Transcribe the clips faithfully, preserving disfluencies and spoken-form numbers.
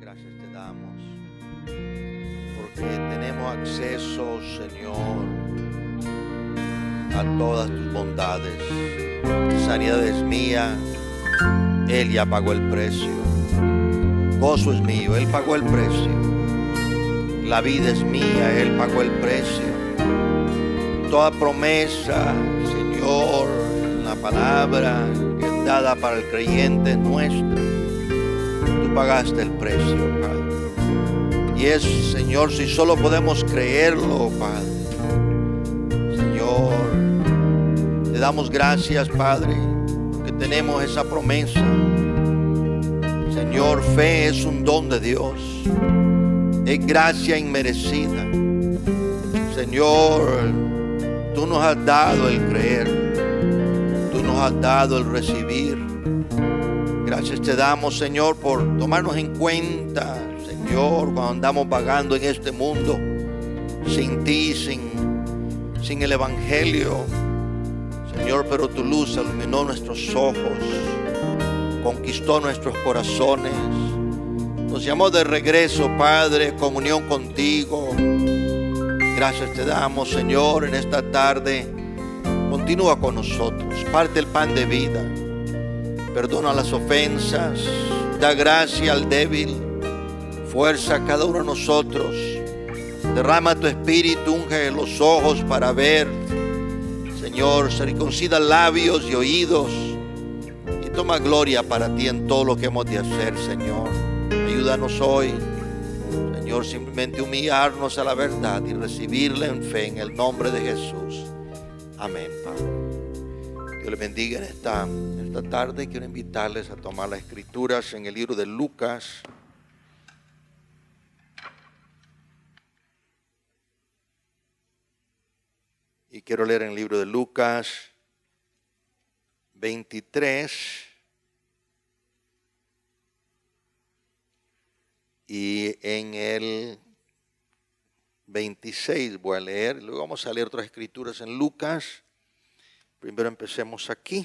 Gracias te damos porque tenemos acceso, Señor, a todas tus bondades. Sanidad es mía, Él ya pagó el precio. Gozo es mío, Él pagó el precio. La vida es mía, Él pagó el precio. Toda promesa, Señor, en la palabra que es dada para el creyente es nuestra. Tú pagaste el precio, Padre. Y es, Señor, si solo podemos creerlo, Padre. Señor, te damos gracias, Padre, porque tenemos esa promesa. Señor, fe es un don de Dios. Es gracia inmerecida. Señor, tú nos has dado el creer. Tú nos has dado el recibir. Gracias te damos, Señor, por tomarnos en cuenta, Señor, cuando andamos vagando en este mundo, sin ti, sin, sin el Evangelio. Señor, pero tu luz iluminó nuestros ojos, conquistó nuestros corazones, nos llamó de regreso, Padre, comunión contigo. Gracias te damos, Señor, en esta tarde. Continúa con nosotros, parte el pan de vida, perdona las ofensas, da gracia al débil, fuerza a cada uno de nosotros, derrama tu espíritu, unge los ojos para ver, Señor, circuncida labios y oídos y toma gloria para ti en todo lo que hemos de hacer, Señor. Ayúdanos hoy, Señor, simplemente humillarnos a la verdad y recibirla en fe en el nombre de Jesús. Amén, Padre. Dios les bendiga en esta, en esta tarde. Quiero invitarles a tomar las escrituras en el libro de Lucas. Y quiero leer en el libro de Lucas veintitrés. Y en el veintiséis voy a leer. Luego vamos a leer otras escrituras en Lucas. Primero empecemos aquí.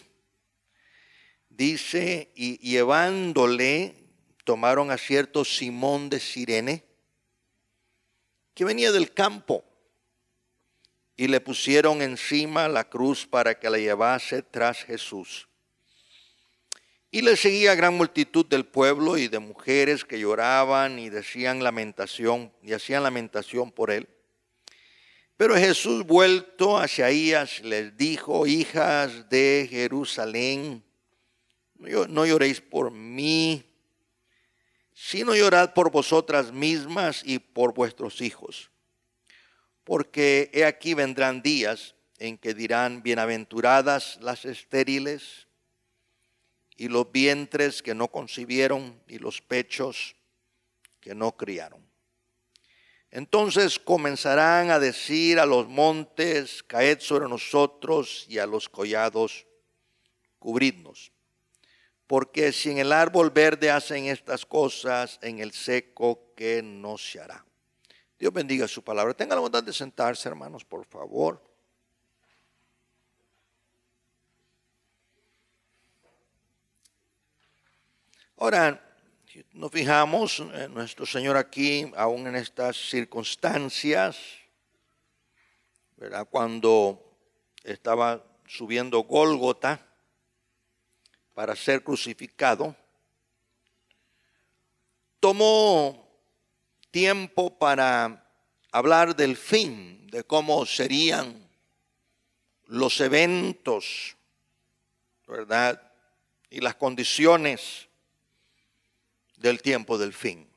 Dice, y llevándole, tomaron a cierto Simón de Cirene, que venía del campo, y le pusieron encima la cruz para que la llevase tras Jesús. Y le seguía gran multitud del pueblo y de mujeres que lloraban y decían lamentación, y hacían lamentación por él. Pero Jesús, vuelto hacia ellas, les dijo: hijas de Jerusalén, no lloréis por mí, sino llorad por vosotras mismas y por vuestros hijos. Porque he aquí vendrán días en que dirán: bienaventuradas las estériles, y los vientres que no concibieron, y los pechos que no criaron. Entonces comenzarán a decir a los montes: caed sobre nosotros, y a los collados: cubridnos. Porque si en el árbol verde hacen estas cosas, en el seco, ¿qué no se hará? Dios bendiga su palabra. Tengan la bondad de sentarse, hermanos, por favor. Ahora, si nos fijamos, eh, nuestro Señor aquí, aún en estas circunstancias, ¿verdad? Cuando estaba subiendo Gólgota para ser crucificado, tomó tiempo para hablar del fin, de cómo serían los eventos, ¿verdad? Y las condiciones del tiempo del fin.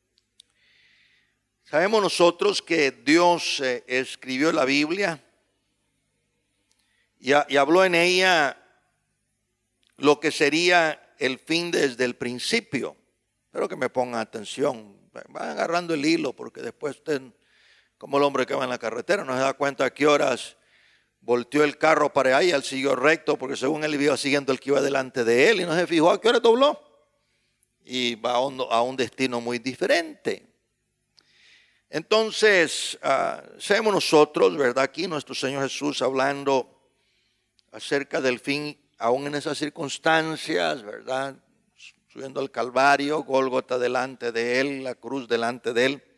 Sabemos nosotros que Dios eh, escribió la Biblia y, a, y habló en ella lo que sería el fin desde el principio. Espero que me pongan atención. Van agarrando el hilo, porque después usted, como el hombre que va en la carretera, no se da cuenta a qué horas volteó el carro para allá y él siguió recto, porque según él iba siguiendo el que iba delante de él y no se fijó a qué hora dobló. Y va a un, a un destino muy diferente. Entonces, uh, sabemos nosotros, ¿verdad? Aquí nuestro Señor Jesús hablando acerca del fin, aún en esas circunstancias, ¿verdad? subiendo al Calvario, Gólgota delante de él, la cruz delante de él.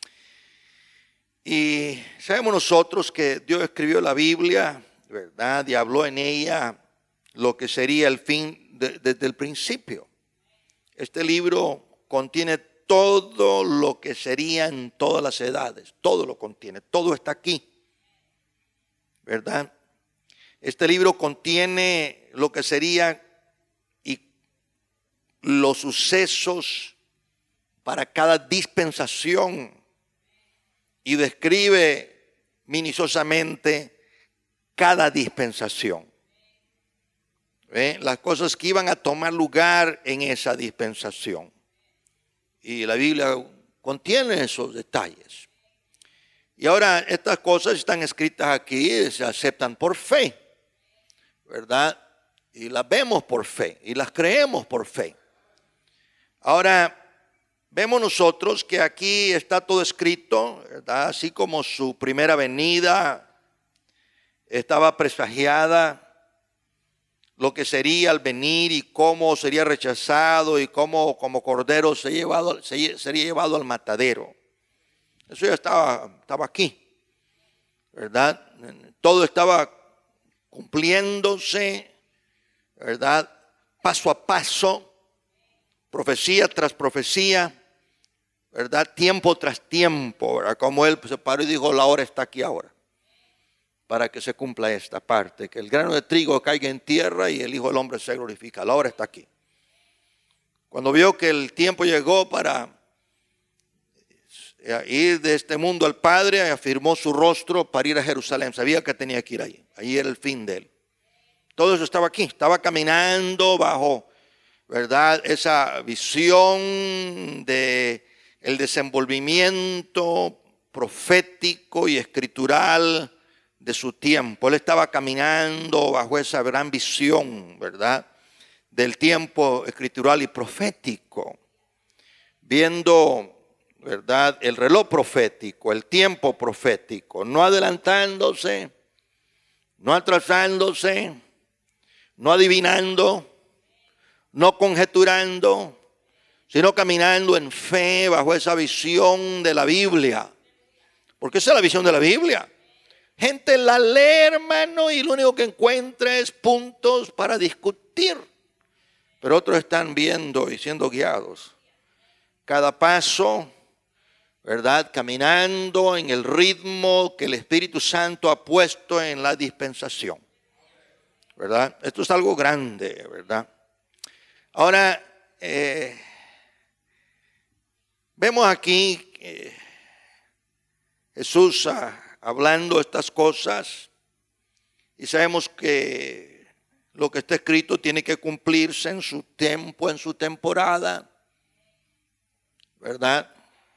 Y sabemos nosotros que Dios escribió la Biblia, ¿verdad? Y habló en ella lo que sería el fin de, desde el principio. Este libro contiene todo lo que sería en todas las edades, todo lo contiene, todo está aquí, ¿verdad? Este libro contiene lo que sería y los sucesos para cada dispensación y describe minuciosamente cada dispensación. ¿Ve? Las cosas que iban a tomar lugar en esa dispensación. Y la Biblia contiene esos detalles. Y ahora estas cosas están escritas aquí, se aceptan por fe, ¿verdad? Y las vemos por fe y las creemos por fe. Ahora, vemos nosotros que aquí está todo escrito, ¿verdad? Así como su primera venida estaba presagiada, lo que sería al venir y cómo sería rechazado y cómo como cordero sería llevado, sería llevado al matadero. Eso ya estaba, estaba aquí, ¿verdad? Todo estaba cumpliéndose, ¿verdad? Paso a paso, profecía tras profecía, ¿verdad? Tiempo tras tiempo, ¿verdad? Como él se paró y dijo, la hora está aquí ahora, para que se cumpla esta parte, que el grano de trigo caiga en tierra y el Hijo del Hombre se glorifica. La hora está aquí. Cuando vio que el tiempo llegó para ir de este mundo al Padre, afirmó su rostro para ir a Jerusalén. Sabía que tenía que ir allí. Allí era el fin de él. Todo eso estaba aquí. Estaba caminando bajo, ¿verdad?, esa visión de el desenvolvimiento profético y escritural de su tiempo. Él estaba caminando bajo esa gran visión, ¿verdad?, del tiempo escritural y profético, viendo, ¿verdad?, el reloj profético, el tiempo profético, no adelantándose, no atrasándose, no adivinando, no conjeturando, sino caminando en fe bajo esa visión de la Biblia. Porque esa es la visión de la Biblia. Gente la lee, hermano, y lo único que encuentra es puntos para discutir. Pero otros están viendo y siendo guiados. Cada paso, ¿verdad?, caminando en el ritmo que el Espíritu Santo ha puesto en la dispensación, ¿verdad? Esto es algo grande, ¿verdad? Ahora, eh, vemos aquí que Jesús ah, hablando estas cosas, y sabemos que lo que está escrito tiene que cumplirse en su tiempo, en su temporada, ¿verdad?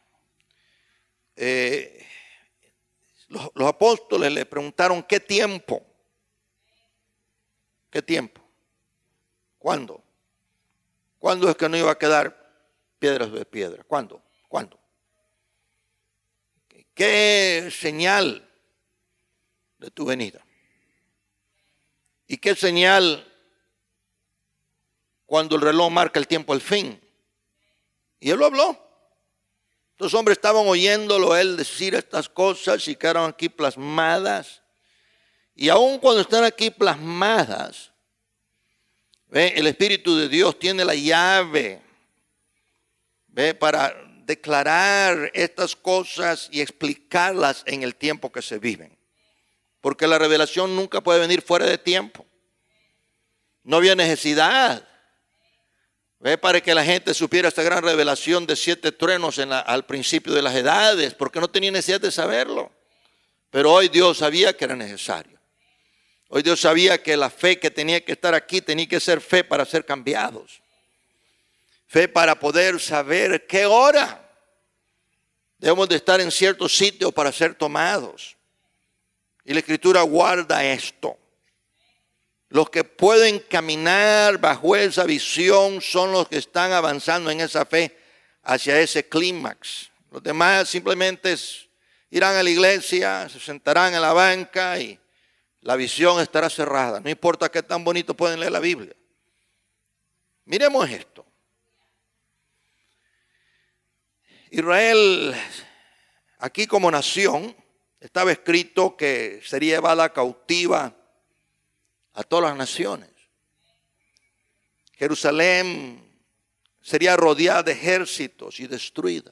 Eh, los, los apóstoles le preguntaron, ¿qué tiempo? ¿Qué tiempo? ¿Cuándo? ¿Cuándo es que no iba a quedar piedras de piedra? ¿Cuándo? ¿Cuándo? ¿Qué señal de tu venida? ¿Y qué señal cuando el reloj marca el tiempo al fin? Y él lo habló. Los hombres estaban oyéndolo él decir estas cosas y quedaron aquí plasmadas. Y aun cuando están aquí plasmadas, ¿ve?, el Espíritu de Dios tiene la llave, ¿ve?, para declarar estas cosas y explicarlas en el tiempo que se viven. Porque la revelación nunca puede venir fuera de tiempo. No había necesidad, ¿ve?, para que la gente supiera esta gran revelación de siete truenos en la, al principio de las edades, porque no tenía necesidad de saberlo. Pero hoy Dios sabía que era necesario. Hoy Dios sabía que la fe que tenía que estar aquí tenía que ser fe para ser cambiados. Fe para poder saber qué hora debemos de estar en cierto sitio para ser tomados. Y la Escritura guarda esto. Los que pueden caminar bajo esa visión son los que están avanzando en esa fe hacia ese clímax. Los demás simplemente irán a la iglesia, se sentarán en la banca y la visión estará cerrada. No importa qué tan bonito pueden leer la Biblia. Miremos esto. Israel, aquí como nación, estaba escrito que sería llevada cautiva a todas las naciones. Jerusalén sería rodeada de ejércitos y destruida.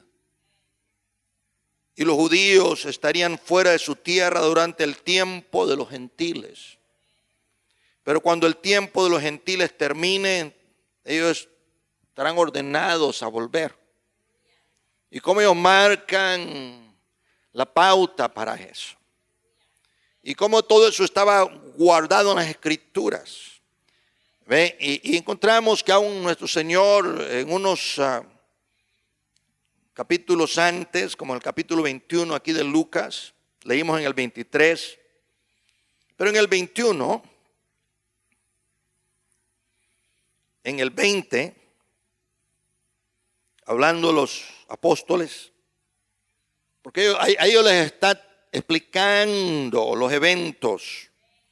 Y los judíos estarían fuera de su tierra durante el tiempo de los gentiles. Pero cuando el tiempo de los gentiles termine, ellos estarán ordenados a volver. Y cómo ellos marcan la pauta para eso. Y cómo todo eso estaba guardado en las Escrituras. ¿Ve? Y, y encontramos que aún nuestro Señor en unos uh, capítulos antes, como el capítulo veintiuno aquí de Lucas, leímos en el veintitrés, pero en el veintiuno, en el veinte, hablando los apóstoles, porque a ellos les está explicando los eventos,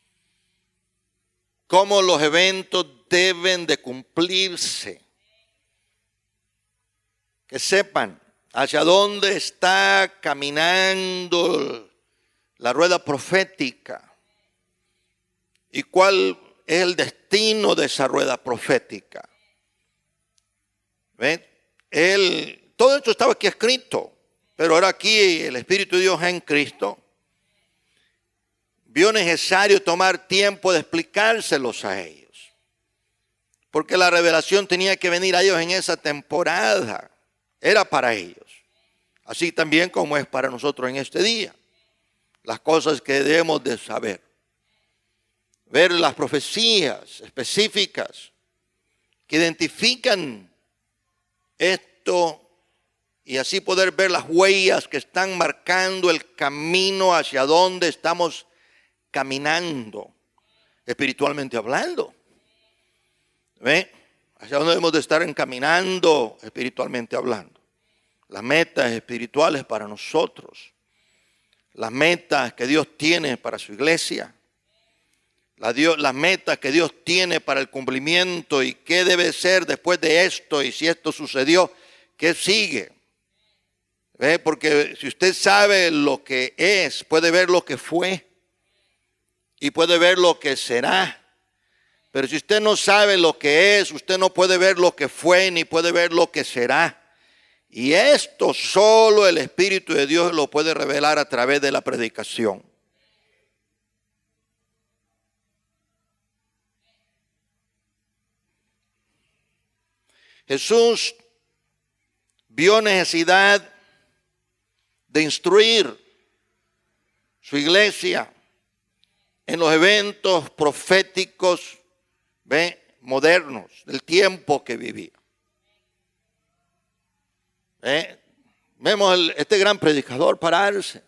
cómo los eventos deben de cumplirse, que sepan hacia dónde está caminando la rueda profética y cuál es el destino de esa rueda profética. ¿Ven? Él, todo esto estaba aquí escrito, pero ahora aquí el Espíritu de Dios en Cristo vio necesario tomar tiempo de explicárselos a ellos, porque la revelación tenía que venir a ellos en esa temporada, era para ellos, así también como es para nosotros en este día, las cosas que debemos de saber, ver las profecías específicas que identifican esto y así poder ver las huellas que están marcando el camino hacia donde estamos caminando, espiritualmente hablando. ¿Ve? Hacia dónde debemos de estar encaminando espiritualmente hablando. Las metas espirituales para nosotros. Las metas que Dios tiene para su iglesia. La Dios, las metas que Dios tiene para el cumplimiento y qué debe ser después de esto y si esto sucedió, ¿qué sigue? ¿Ve? Porque si usted sabe lo que es, puede ver lo que fue y puede ver lo que será. Pero si usted no sabe lo que es, usted no puede ver lo que fue ni puede ver lo que será. Y esto solo el Espíritu de Dios lo puede revelar a través de la predicación. Jesús vio necesidad de instruir su iglesia en los eventos proféticos, ¿ve? Modernos del tiempo que vivía. ¿Ve? Vemos el, este gran predicador pararse,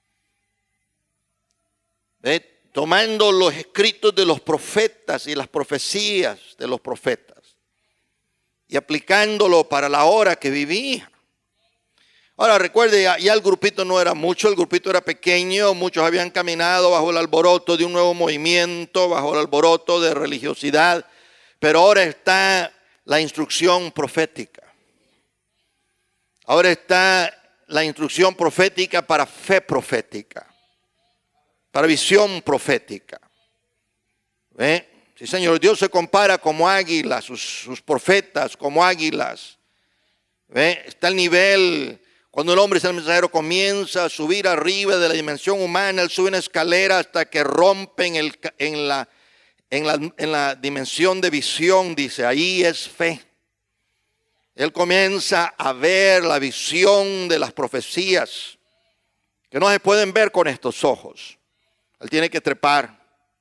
¿ve? Tomando los escritos de los profetas y las profecías de los profetas y aplicándolo para la hora que vivía. Ahora recuerde, ya, ya el grupito no era mucho, el grupito era pequeño, muchos habían caminado bajo el alboroto de un nuevo movimiento, bajo el alboroto de religiosidad, pero ahora está la instrucción profética. Ahora está la instrucción profética para fe profética, para visión profética. ¿Ve? Sí, Señor, Dios se compara como águilas, sus, sus profetas como águilas. ¿Ve? Está el nivel. Cuando el hombre es el mensajero comienza a subir arriba de la dimensión humana, él sube una escalera hasta que rompe en, el, en, la, en, la, en la dimensión de visión, dice, ahí es fe. Él comienza a ver la visión de las profecías que no se pueden ver con estos ojos. Él tiene que trepar.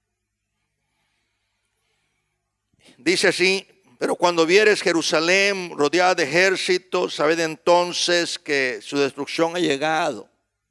Dice así, pero cuando vieres Jerusalén rodeada de ejércitos, sabed entonces que su destrucción ha llegado.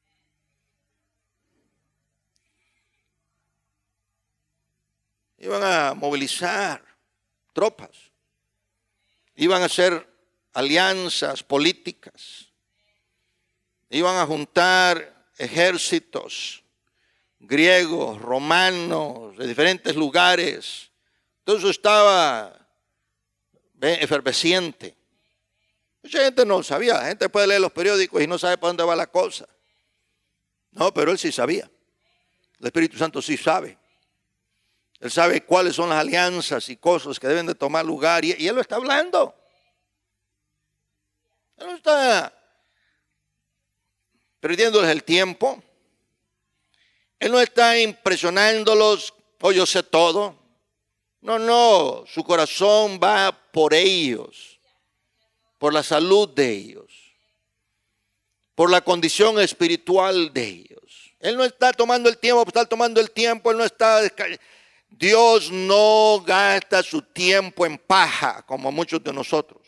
Iban a movilizar tropas, iban a hacer alianzas políticas, iban a juntar ejércitos griegos, romanos, de diferentes lugares. Todo eso estaba ¿ve? efervesciente. Mucha gente no sabía. La gente puede leer los periódicos y no sabe para dónde va la cosa. No, pero él sí sabía. El Espíritu Santo sí sabe. Él sabe cuáles son las alianzas y cosas que deben de tomar lugar. Y, y él lo está hablando. Él no está perdiéndoles el tiempo. Él no está impresionándolos. Oh, yo sé todo. No, no. Su corazón va por ellos. Por la salud de ellos. Por la condición espiritual de ellos. Él no está tomando el tiempo, está tomando el tiempo. Él no está... Dios no gasta su tiempo en paja como muchos de nosotros.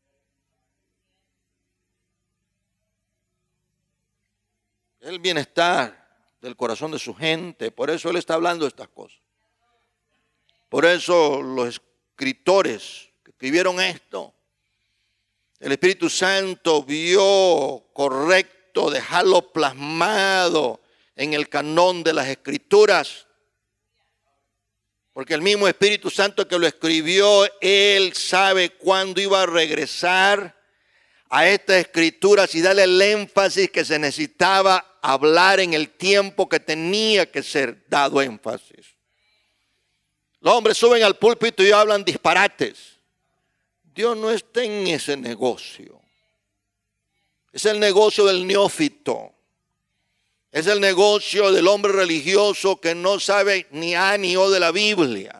El bienestar del corazón de su gente, por eso Él está hablando de estas cosas. Por eso los escritores que escribieron esto, el Espíritu Santo vio correcto dejarlo plasmado en el canón de las Escrituras. Porque el mismo Espíritu Santo que lo escribió, Él sabe cuándo iba a regresar a estas escrituras y darle el énfasis que se necesitaba hablar en el tiempo que tenía que ser dado énfasis. Los hombres suben al púlpito y hablan disparates. Dios no está en ese negocio. Es el negocio del neófito. Es el negocio del hombre religioso que no sabe ni A ni O de la Biblia.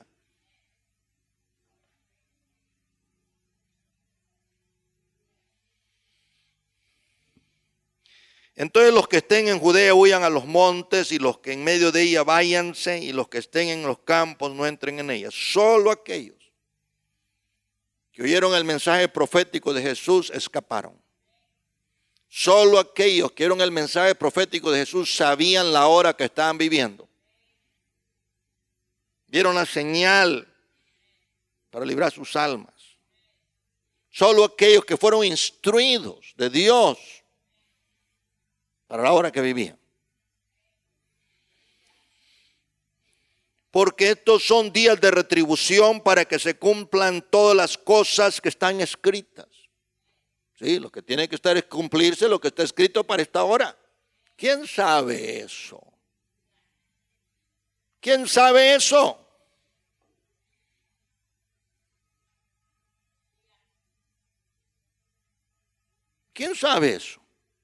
Entonces los que estén en Judea huyan a los montes, y los que en medio de ella váyanse, y los que estén en los campos no entren en ella. Solo aquellos que oyeron el mensaje profético de Jesús escaparon. Solo aquellos que oyeron el mensaje profético de Jesús sabían la hora que estaban viviendo. Vieron la señal para librar sus almas. Solo aquellos que fueron instruidos de Dios para la hora que vivían. Porque estos son días de retribución para que se cumplan todas las cosas que están escritas. Sí, lo que tiene que estar es cumplirse lo que está escrito para esta hora. ¿Quién sabe eso? ¿Quién sabe eso? ¿Quién sabe eso?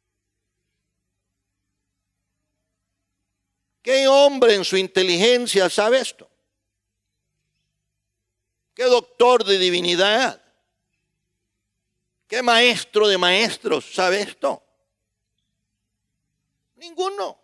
¿Qué hombre en su inteligencia sabe esto? ¿Qué doctor de divinidad? ¿Qué maestro de maestros sabe esto? Ninguno.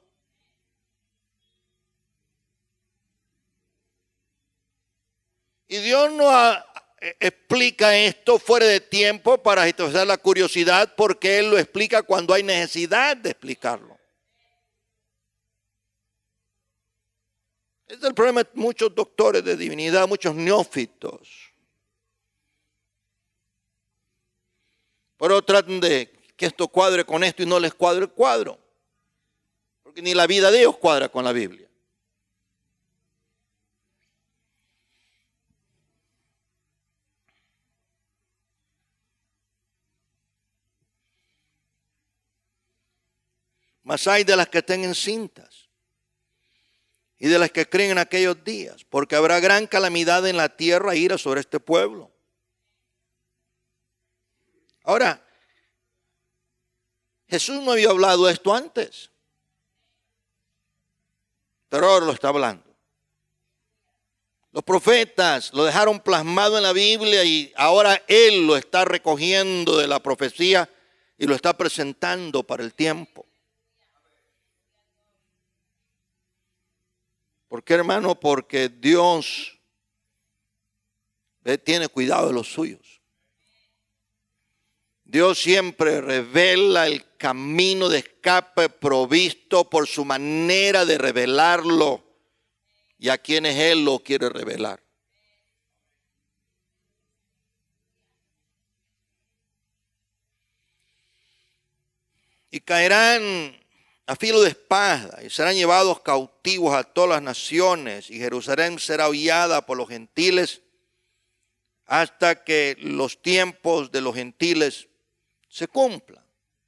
Y Dios no ha, explica esto fuera de tiempo para satisfacer la curiosidad, porque Él lo explica cuando hay necesidad de explicarlo. Este es el problema de muchos doctores de divinidad, muchos neófitos. Pero tratan de que esto cuadre con esto y no les cuadre el cuadro. Porque ni la vida de ellos cuadra con la Biblia. Mas hay de las que estén encintas y de las que creen en aquellos días, porque habrá gran calamidad en la tierra e ira sobre este pueblo. Ahora, Jesús no había hablado de esto antes, pero ahora lo está hablando. Los profetas lo dejaron plasmado en la Biblia y ahora Él lo está recogiendo de la profecía y lo está presentando para el tiempo. ¿Por qué, hermano? Porque Dios tiene cuidado de los suyos. Dios siempre revela el camino de escape provisto por su manera de revelarlo y a quienes Él lo quiere revelar. Y caerán a filo de espada y serán llevados cautivos a todas las naciones, y Jerusalén será hollada por los gentiles hasta que los tiempos de los gentiles se cumpla.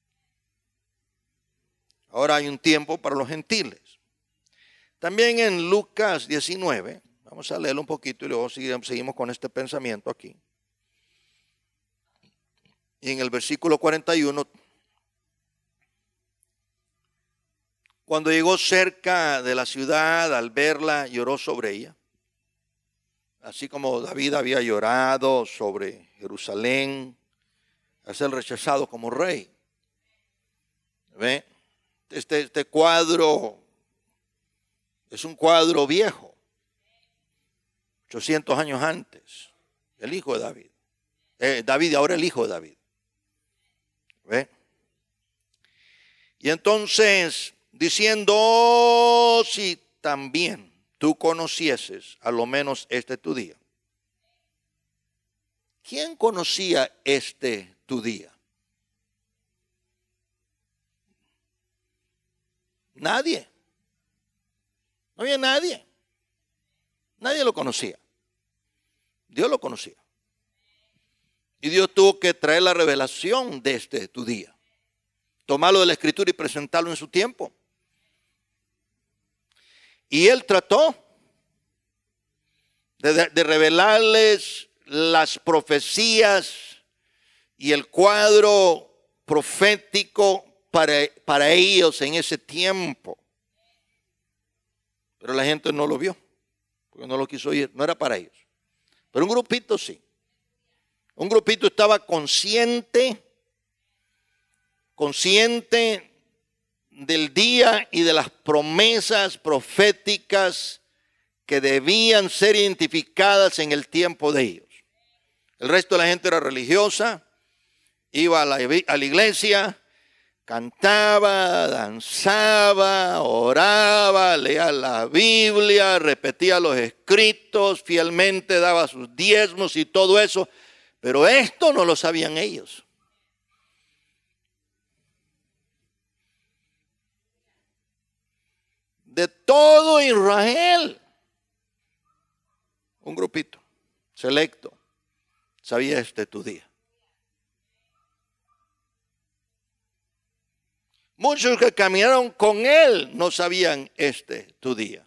Ahora hay un tiempo para los gentiles. También en Lucas diecinueve, vamos a leerlo un poquito y luego seguimos con este pensamiento aquí. Y en el versículo cuarenta y uno, cuando llegó cerca de la ciudad, al verla, lloró sobre ella. Así como David había llorado sobre Jerusalén, a ser rechazado como rey. ¿Ve? Este, este cuadro es un cuadro viejo, ochocientos años antes, el hijo de David. Eh, David, ahora el hijo de David. ¿Ve? Y entonces, diciendo, oh, si también tú conocieses a lo menos este tu día. ¿Quién conocía este tu día? Nadie. No había nadie. Nadie lo conocía. Dios lo conocía. Y Dios tuvo que traer la revelación de este tu día. Tomarlo de la Escritura y presentarlo en su tiempo. Y Él trató de, de, de revelarles las profecías y el cuadro profético para, para ellos en ese tiempo. Pero la gente no lo vio, porque no lo quiso oír, no era para ellos. Pero un grupito sí. Un grupito estaba consciente, consciente del día y de las promesas proféticas que debían ser identificadas en el tiempo de ellos. El resto de la gente era religiosa, iba a la, a la iglesia, cantaba, danzaba, oraba, leía la Biblia, repetía los escritos, fielmente daba sus diezmos y todo eso. Pero esto no lo sabían ellos. De todo Israel, un grupito selecto sabía este tu día. Muchos que caminaron con él no sabían este tu día.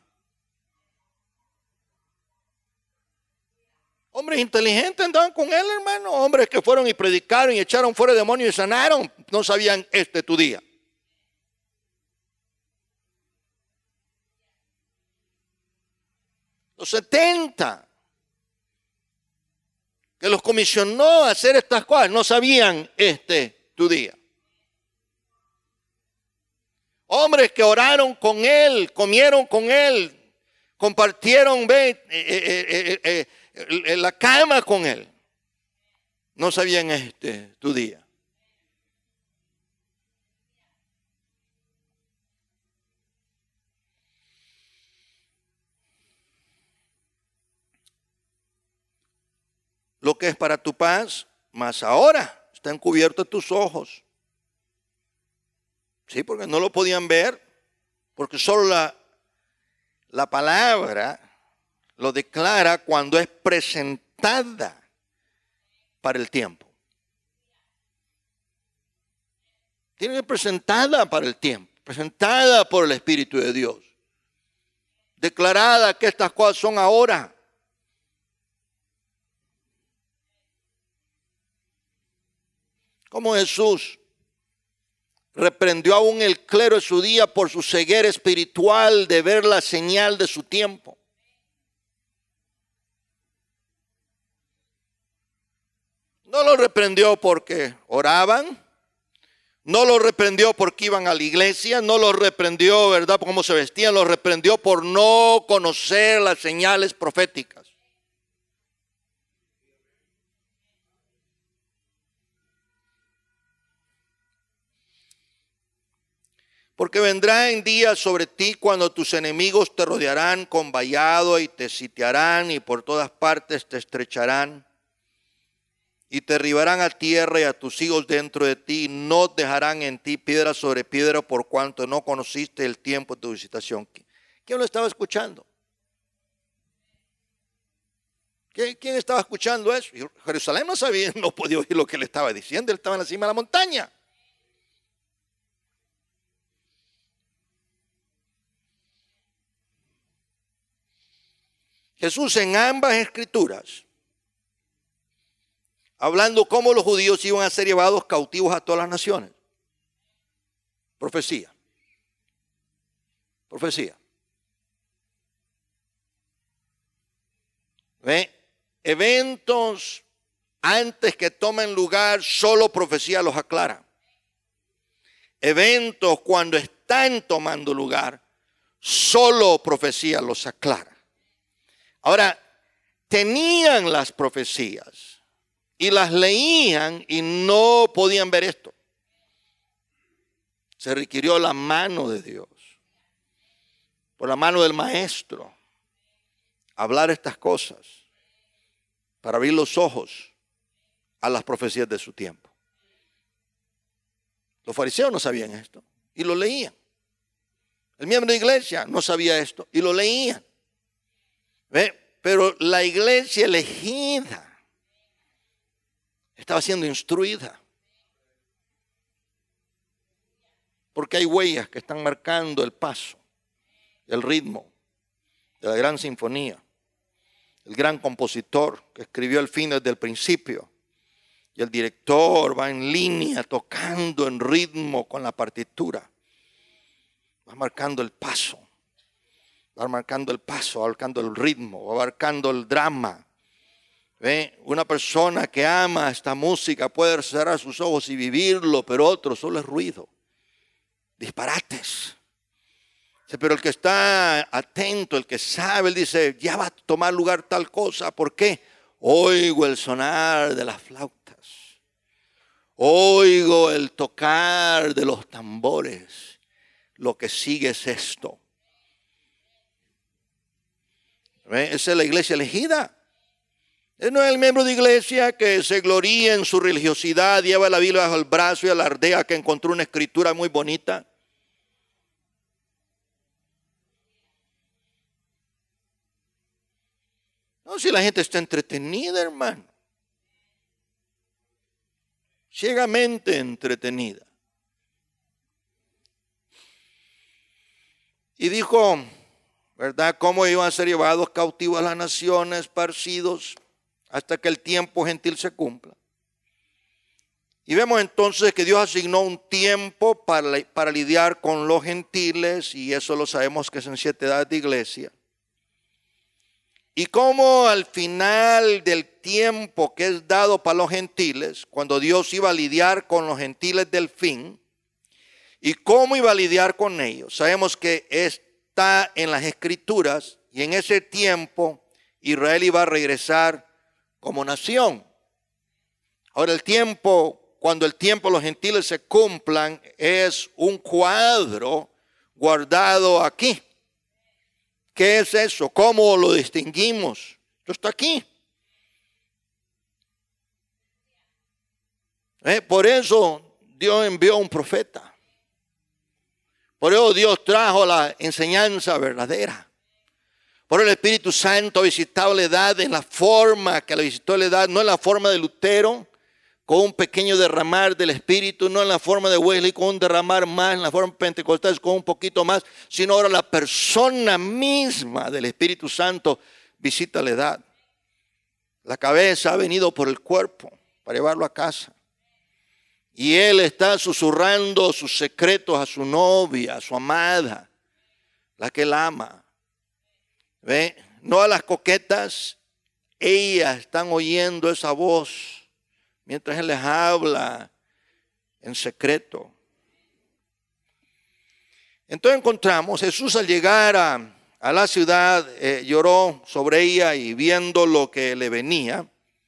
Hombres inteligentes andaban con él, hermano. Hombres que fueron y predicaron y echaron fuera demonios y sanaron, no sabían este tu día. Los setenta, que los comisionó a hacer estas cosas, no sabían este tu día. Hombres que oraron con él, comieron con él, compartieron ve, eh, eh, eh, eh, la cama con él, no sabían este tu día. Lo que es para tu paz, mas ahora están cubiertos tus ojos. Sí, porque no lo podían ver, porque solo la, la palabra lo declara cuando es presentada para el tiempo. Tiene que ser presentada para el tiempo, presentada por el Espíritu de Dios. Declarada que estas cosas son ahora. Como Jesús reprendió aún el clero de su día por su ceguera espiritual de ver la señal de su tiempo. No lo reprendió porque oraban, no lo reprendió porque iban a la iglesia, no lo reprendió, ¿verdad?, por cómo se vestían, lo reprendió por no conocer las señales proféticas. Porque vendrá en día sobre ti cuando tus enemigos te rodearán con vallado y te sitiarán y por todas partes te estrecharán y te derribarán a tierra y a tus hijos dentro de ti, y no dejarán en ti piedra sobre piedra por cuanto no conociste el tiempo de tu visitación. ¿Quién lo estaba escuchando? ¿Quién estaba escuchando eso? Y Jerusalén no sabía, no podía oír lo que le estaba diciendo. Él estaba en la cima de la montaña. Jesús en ambas escrituras, hablando cómo los judíos iban a ser llevados cautivos a todas las naciones. Profecía. Profecía. ¿Ve? Eventos antes que tomen lugar, solo profecía los aclara. Eventos cuando están tomando lugar, solo profecía los aclara. Ahora, tenían las profecías y las leían y no podían ver esto. Se requirió la mano de Dios, por la mano del maestro, hablar estas cosas para abrir los ojos a las profecías de su tiempo. Los fariseos no sabían esto y lo leían. El miembro de la iglesia no sabía esto y lo leían. ¿Ve? Pero la iglesia elegida estaba siendo instruida. Porque hay huellas que están marcando el paso, el ritmo de la gran sinfonía. El gran compositor que escribió el fin desde el principio. Y el director va en línea tocando en ritmo con la partitura. Va marcando el paso. Va marcando el paso, va marcando el ritmo, va marcando el drama. ¿Ve? Una persona que ama esta música puede cerrar sus ojos y vivirlo, pero otro solo es ruido. Disparates. Pero el que está atento, el que sabe, él dice, ya va a tomar lugar tal cosa. ¿Por qué? Oigo el sonar de las flautas. Oigo el tocar de los tambores. Lo que sigue es esto. ¿Ve? Esa es la iglesia elegida. Él no es el miembro de iglesia que se gloría en su religiosidad, lleva la Biblia bajo el brazo y alardea que encontró una escritura muy bonita. No, si la gente está entretenida, hermano. Ciegamente entretenida. Y dijo, ¿verdad? Cómo iban a ser llevados cautivos a las naciones, esparcidos, hasta que el tiempo gentil se cumpla. Y vemos entonces que Dios asignó un tiempo para, para lidiar con los gentiles, y eso lo sabemos que es en siete edades de iglesia. Y cómo al final del tiempo que es dado para los gentiles, cuando Dios iba a lidiar con los gentiles del fin, y cómo iba a lidiar con ellos. Sabemos que está en las escrituras, y en ese tiempo Israel iba a regresar como nación. Ahora el tiempo, cuando el tiempo de los gentiles se cumplan, es un cuadro guardado aquí. ¿Qué es eso? ¿Cómo lo distinguimos? Esto está aquí. ¿Eh? Por eso Dios envió a un profeta. Por eso Dios trajo la enseñanza verdadera. Por eso el Espíritu Santo ha visitado la edad en la forma que la visitó la edad, no en la forma de Lutero, con un pequeño derramar del Espíritu, no en la forma de Wesley, con un derramar más, en la forma pentecostal, con un poquito más, sino ahora la persona misma del Espíritu Santo visita la edad. La cabeza ha venido por el cuerpo para llevarlo a casa. Y él está susurrando sus secretos a su novia, a su amada, la que él ama. ¿Ve? No a las coquetas, ellas están oyendo esa voz mientras él les habla en secreto. Entonces encontramos, Jesús al llegar a, a la ciudad eh, lloró sobre ella y viendo lo que le venía.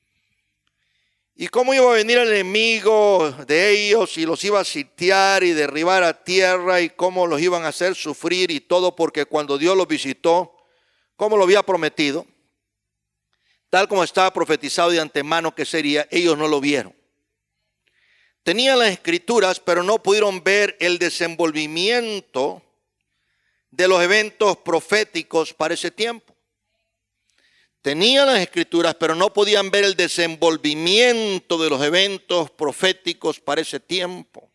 Y cómo iba a venir el enemigo de ellos y los iba a sitiar y derribar a tierra y cómo los iban a hacer sufrir y todo, porque cuando Dios los visitó, como lo había prometido, tal como estaba profetizado de antemano que sería, ellos no lo vieron. Tenían las escrituras, pero no pudieron ver el desenvolvimiento de los eventos proféticos para ese tiempo. tenían las escrituras, pero no podían ver el desenvolvimiento de los eventos proféticos para ese tiempo.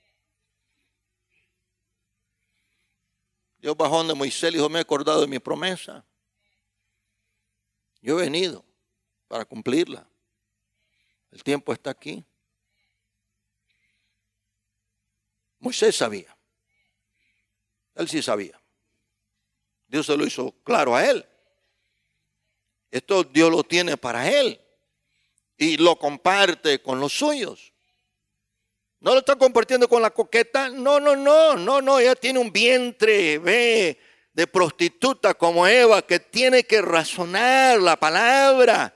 Dios bajó donde Moisés dijo, me he acordado de mi promesa. Yo he venido para cumplirla. El tiempo está aquí. Moisés sabía. Él sí sabía. Dios se lo hizo claro a él. Esto Dios lo tiene para él. Y lo comparte con los suyos. No lo está compartiendo con la coqueta. No, no, no, no, no. Ella tiene un vientre, ve, de prostituta como Eva, que tiene que razonar la palabra.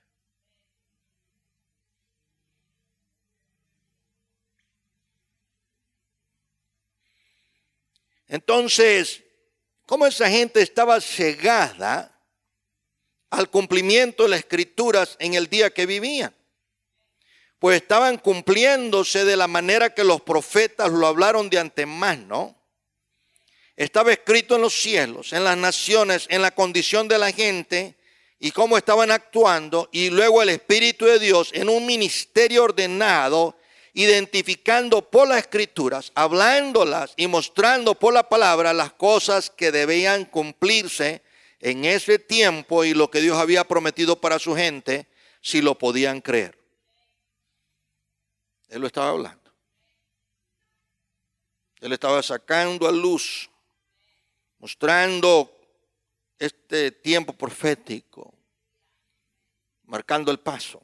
Entonces, ¿cómo esa gente estaba cegada al cumplimiento de las escrituras en el día que vivían? Pues estaban cumpliéndose de la manera que los profetas lo hablaron de antemano. Estaba escrito en los cielos, en las naciones, en la condición de la gente y cómo estaban actuando. Y luego el Espíritu de Dios en un ministerio ordenado, identificando por las escrituras, hablándolas y mostrando por la palabra las cosas que debían cumplirse en ese tiempo y lo que Dios había prometido para su gente, si lo podían creer. Él lo estaba hablando. Él estaba sacando a luz, mostrando este tiempo profético, marcando el paso.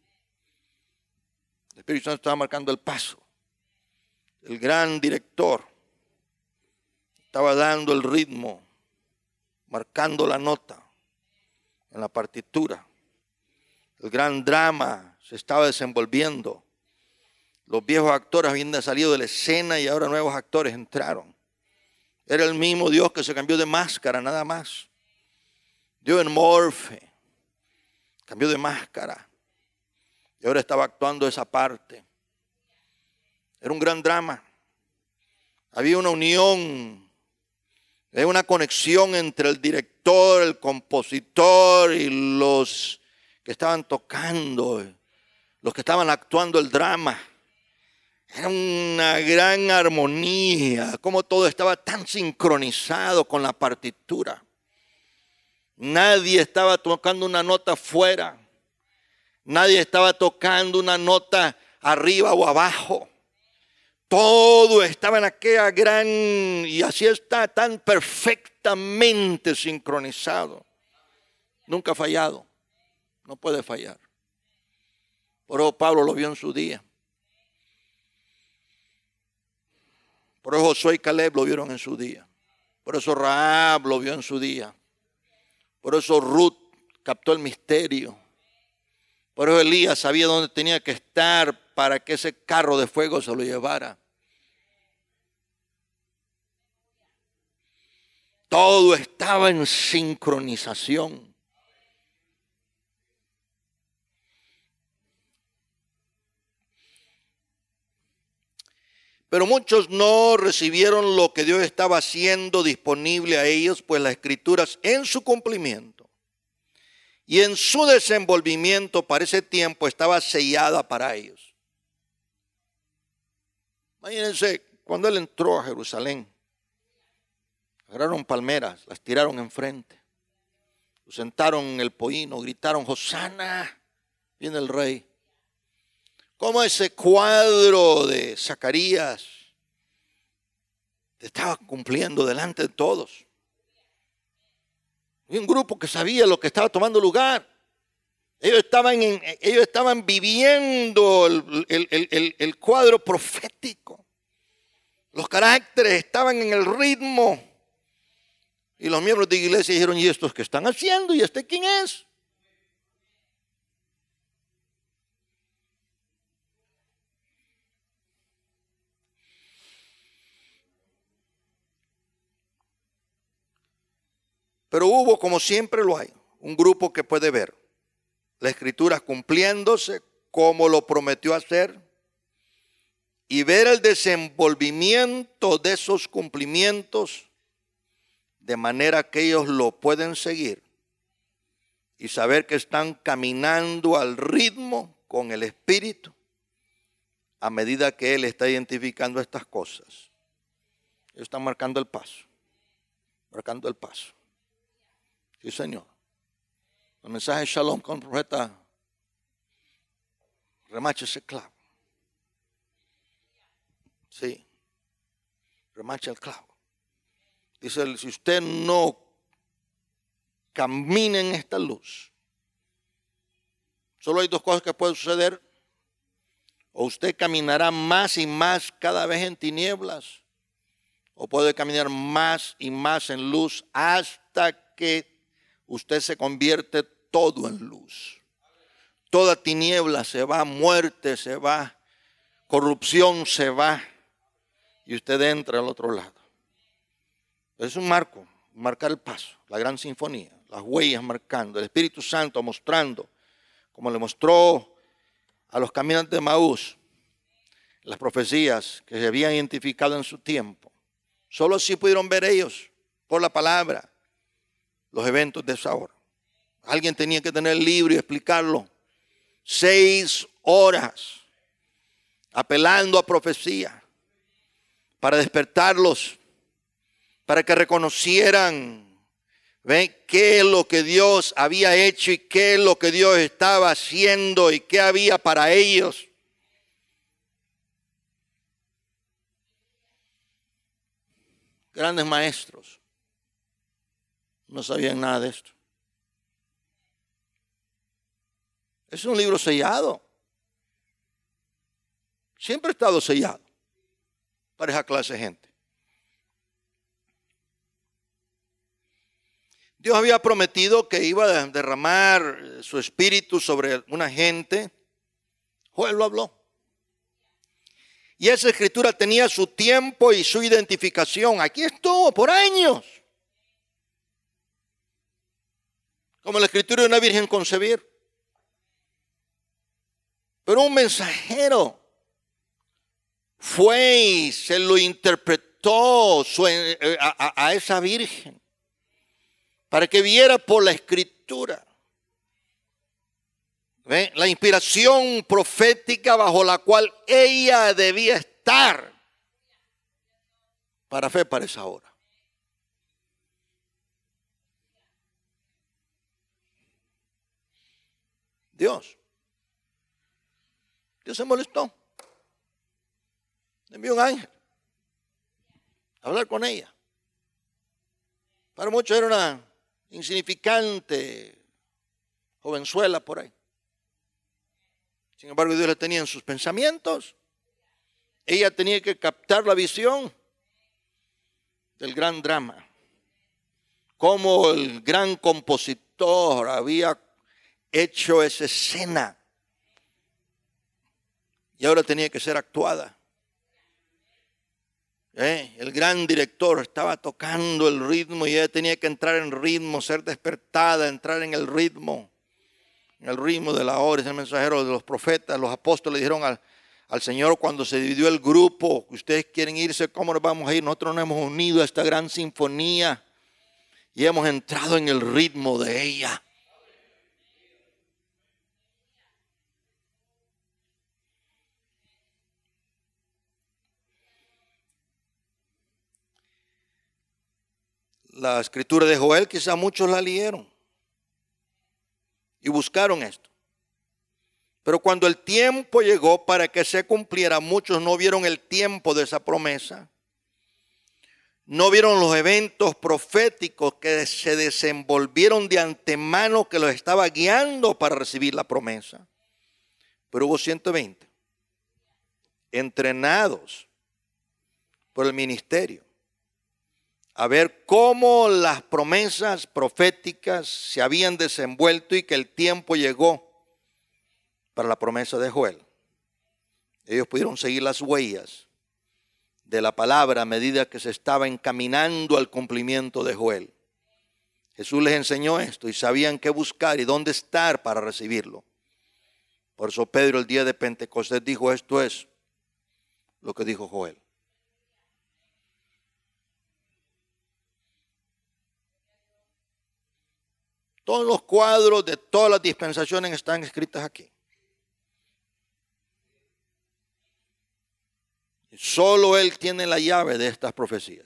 El Espíritu Santo estaba marcando el paso. El gran director estaba dando el ritmo, marcando la nota en la partitura. El gran drama se estaba desenvolviendo. Los viejos actores habían salido de la escena y ahora nuevos actores entraron. Era el mismo Dios que se cambió de máscara, nada más. Dios en morfe, cambió de máscara. Y ahora estaba actuando esa parte. Era un gran drama. Había una unión, había una conexión entre el director, el compositor y los que estaban tocando, los que estaban actuando el drama. Era una gran armonía, como todo estaba tan sincronizado con la partitura. Nadie estaba tocando una nota fuera. Nadie estaba tocando una nota arriba o abajo. Todo estaba en aquella gran, y así está, tan perfectamente sincronizado. Nunca ha fallado. No puede fallar. Por eso Pablo lo vio en su día. Por eso Josué y Caleb lo vieron en su día. Por eso Rahab lo vio en su día. Por eso Ruth captó el misterio. Por eso Elías sabía dónde tenía que estar para que ese carro de fuego se lo llevara. Todo estaba en sincronización. Pero muchos no recibieron lo que Dios estaba haciendo disponible a ellos, pues las escrituras en su cumplimiento y en su desenvolvimiento para ese tiempo estaba sellada para ellos. Imagínense, cuando él entró a Jerusalén, agarraron palmeras, las tiraron enfrente, lo sentaron en el pollino, gritaron, Hosana, viene el rey. Como ese cuadro de Zacarías estaba cumpliendo delante de todos. Había un grupo que sabía lo que estaba tomando lugar. Ellos estaban, en, ellos estaban viviendo el, el, el, el cuadro profético. Los caracteres estaban en el ritmo. Y los miembros de la iglesia dijeron, ¿y estos qué están haciendo? ¿Y este quién es? Pero hubo, como siempre lo hay, un grupo que puede ver la escritura cumpliéndose como lo prometió hacer y ver el desenvolvimiento de esos cumplimientos de manera que ellos lo pueden seguir y saber que están caminando al ritmo con el Espíritu a medida que Él está identificando estas cosas. Ellos están marcando el paso, marcando el paso. Sí, Señor. El mensaje de Shalom con el profeta remacha ese clavo. Sí, remacha el clavo. Dice él, si usted no camina en esta luz, solo hay dos cosas que pueden suceder. O usted caminará más y más cada vez en tinieblas, o puede caminar más y más en luz hasta que usted se convierte todo en luz. Toda tiniebla se va, muerte se va, corrupción se va, y usted entra al otro lado. Es un marco, marcar el paso, la gran sinfonía, las huellas marcando, el Espíritu Santo mostrando, como le mostró a los caminantes de Maús, las profecías que se habían identificado en su tiempo. Solo así pudieron ver ellos, por la palabra, los eventos de esa hora. Alguien tenía que tener el libro y explicarlo. Seis horas, apelando a profecía, para despertarlos, para que reconocieran, ¿ven?, qué es lo que Dios había hecho y qué es lo que Dios estaba haciendo y qué había para ellos. Grandes maestros no sabían nada de esto. Es un libro sellado. Siempre ha estado sellado para esa clase de gente. Dios había prometido que iba a derramar su espíritu sobre una gente. Joel lo habló. Y esa escritura tenía su tiempo y su identificación. Aquí estuvo por años. Como la escritura de una virgen concebir. Pero un mensajero fue y se lo interpretó a, a, a esa virgen para que viera por la escritura. ¿Ven? La inspiración profética bajo la cual ella debía estar para fe para esa hora. Dios. Dios se molestó. Le envió un ángel a hablar con ella. Para muchos era una insignificante jovenzuela por ahí. Sin embargo, Dios la tenía en sus pensamientos. Ella tenía que captar la visión del gran drama. Cómo el gran compositor había hecho esa escena. Y ahora tenía que ser actuada. ¿Eh? El gran director estaba tocando el ritmo y ella tenía que entrar en ritmo, ser despertada, entrar en el ritmo. En el ritmo de la hora. Es el mensajero de los profetas, los apóstoles dijeron al, al Señor cuando se dividió el grupo: ustedes quieren irse, ¿cómo nos vamos a ir? Nosotros nos hemos unido a esta gran sinfonía y hemos entrado en el ritmo de ella. La escritura de Joel, quizá muchos la leyeron y buscaron esto. Pero cuando el tiempo llegó para que se cumpliera, muchos no vieron el tiempo de esa promesa. No vieron los eventos proféticos que se desenvolvieron de antemano, que los estaba guiando para recibir la promesa. Pero hubo ciento veinte entrenados por el ministerio a ver cómo las promesas proféticas se habían desenvuelto y que el tiempo llegó para la promesa de Joel. Ellos pudieron seguir las huellas de la palabra a medida que se estaba encaminando al cumplimiento de Joel. Jesús les enseñó esto y sabían qué buscar y dónde estar para recibirlo. Por eso Pedro el día de Pentecostés dijo: esto es lo que dijo Joel. Todos los cuadros de todas las dispensaciones están escritas aquí. Solo Él tiene la llave de estas profecías.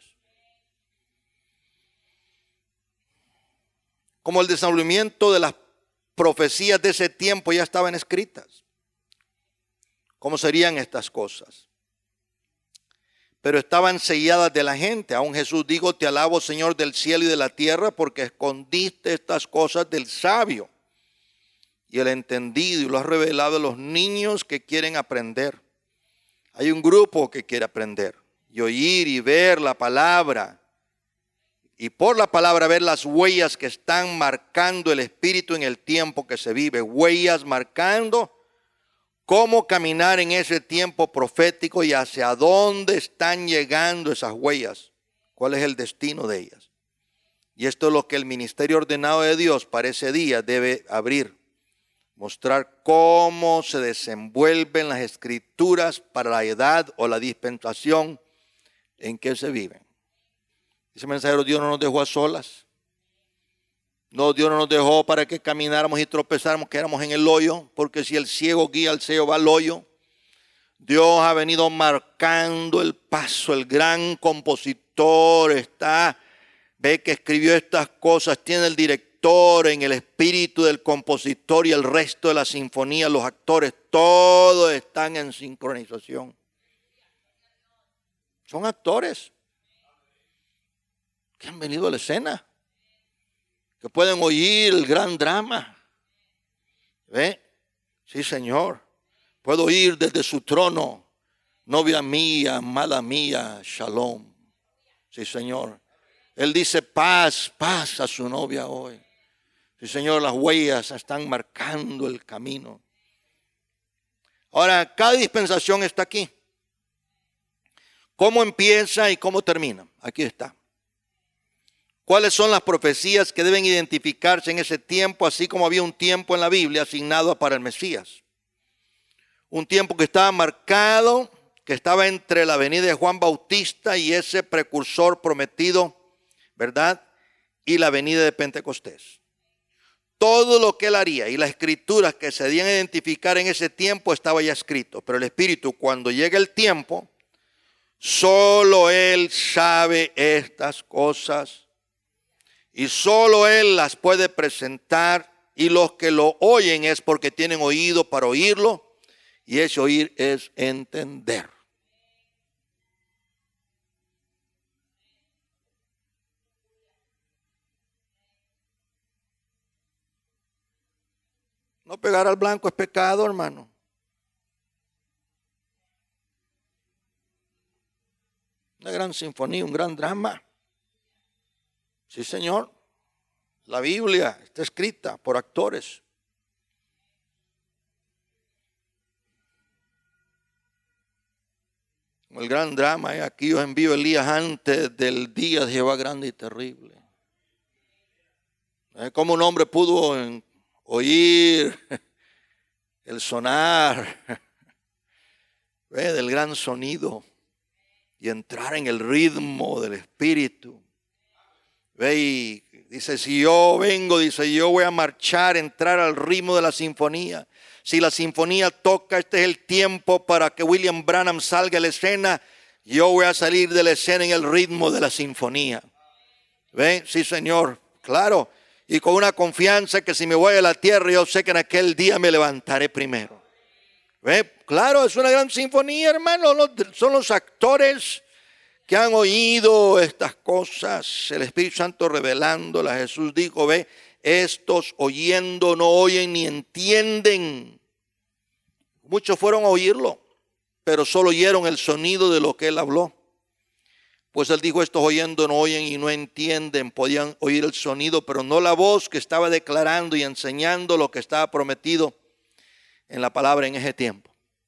Como el desenvolvimiento de las profecías de ese tiempo ya estaban escritas. ¿Cómo serían estas cosas? Pero estaban selladas de la gente. Aún Jesús dijo: te alabo, Señor del cielo y de la tierra, porque escondiste estas cosas del sabio y el entendido y lo has revelado a los niños que quieren aprender. Hay un grupo que quiere aprender y oír y ver la palabra. Y por la palabra ver las huellas que están marcando el Espíritu en el tiempo que se vive. Huellas marcando cómo caminar en ese tiempo profético y hacia dónde están llegando esas huellas. ¿Cuál es el destino de ellas? Y esto es lo que el ministerio ordenado de Dios para ese día debe abrir. Mostrar cómo se desenvuelven las escrituras para la edad o la dispensación en que se viven. Ese mensajero, Dios no nos dejó a solas. No, Dios no nos dejó para que camináramos y tropezáramos, que éramos en el hoyo, porque si el ciego guía al ciego va al hoyo. Dios ha venido marcando el paso. El gran compositor está, ve que escribió estas cosas, tiene el director en el espíritu del compositor y el resto de la sinfonía, los actores, todos están en sincronización. Son actores que han venido a la escena, que pueden oír el gran drama. ¿Ve? Sí, Señor. Puedo oír desde su trono: novia mía, amada mía, shalom. Sí, Señor. Él dice paz, paz a su novia hoy. Sí, Señor, las huellas están marcando el camino. Ahora, cada dispensación está aquí. ¿Cómo empieza y cómo termina? Aquí está. ¿Cuáles son las profecías que deben identificarse en ese tiempo, así como había un tiempo en la Biblia asignado para el Mesías? Un tiempo que estaba marcado, que estaba entre la venida de Juan Bautista y ese precursor prometido, ¿verdad? Y la venida de Pentecostés. Todo lo que él haría y las escrituras que se debían identificar en ese tiempo estaba ya escrito. Pero el Espíritu, cuando llega el tiempo, solo Él sabe estas cosas. Y solo Él las puede presentar, y los que lo oyen es porque tienen oído para oírlo, y ese oír es entender. No pegar al blanco es pecado, hermano. Una gran sinfonía, un gran drama. Sí, Señor. La Biblia está escrita por actores. El gran drama es: aquí os envío Elías antes del día de Jehová grande y terrible. ¿Cómo un hombre pudo oír el sonar ¿ve? Del gran sonido y entrar en el ritmo del Espíritu? Ve, y dice: si yo vengo, dice, yo voy a marchar, entrar al ritmo de la sinfonía. Si la sinfonía toca, este es el tiempo para que William Branham salga a la escena. Yo voy a salir de la escena en el ritmo de la sinfonía. ¿Ve? Sí, Señor, claro. Y con una confianza que si me voy a la tierra, yo sé que en aquel día me levantaré primero. ¿Ve? Claro, es una gran sinfonía, hermano. Son los actores que han oído estas cosas, el Espíritu Santo revelándolas. Jesús dijo: ve, estos oyendo no oyen ni entienden. Muchos fueron a oírlo, pero solo oyeron el sonido de lo que él habló. Pues él dijo: estos oyendo no oyen y no entienden. Podían oír el sonido, pero no la voz que estaba declarando y enseñando lo que estaba prometido en la palabra en ese tiempo.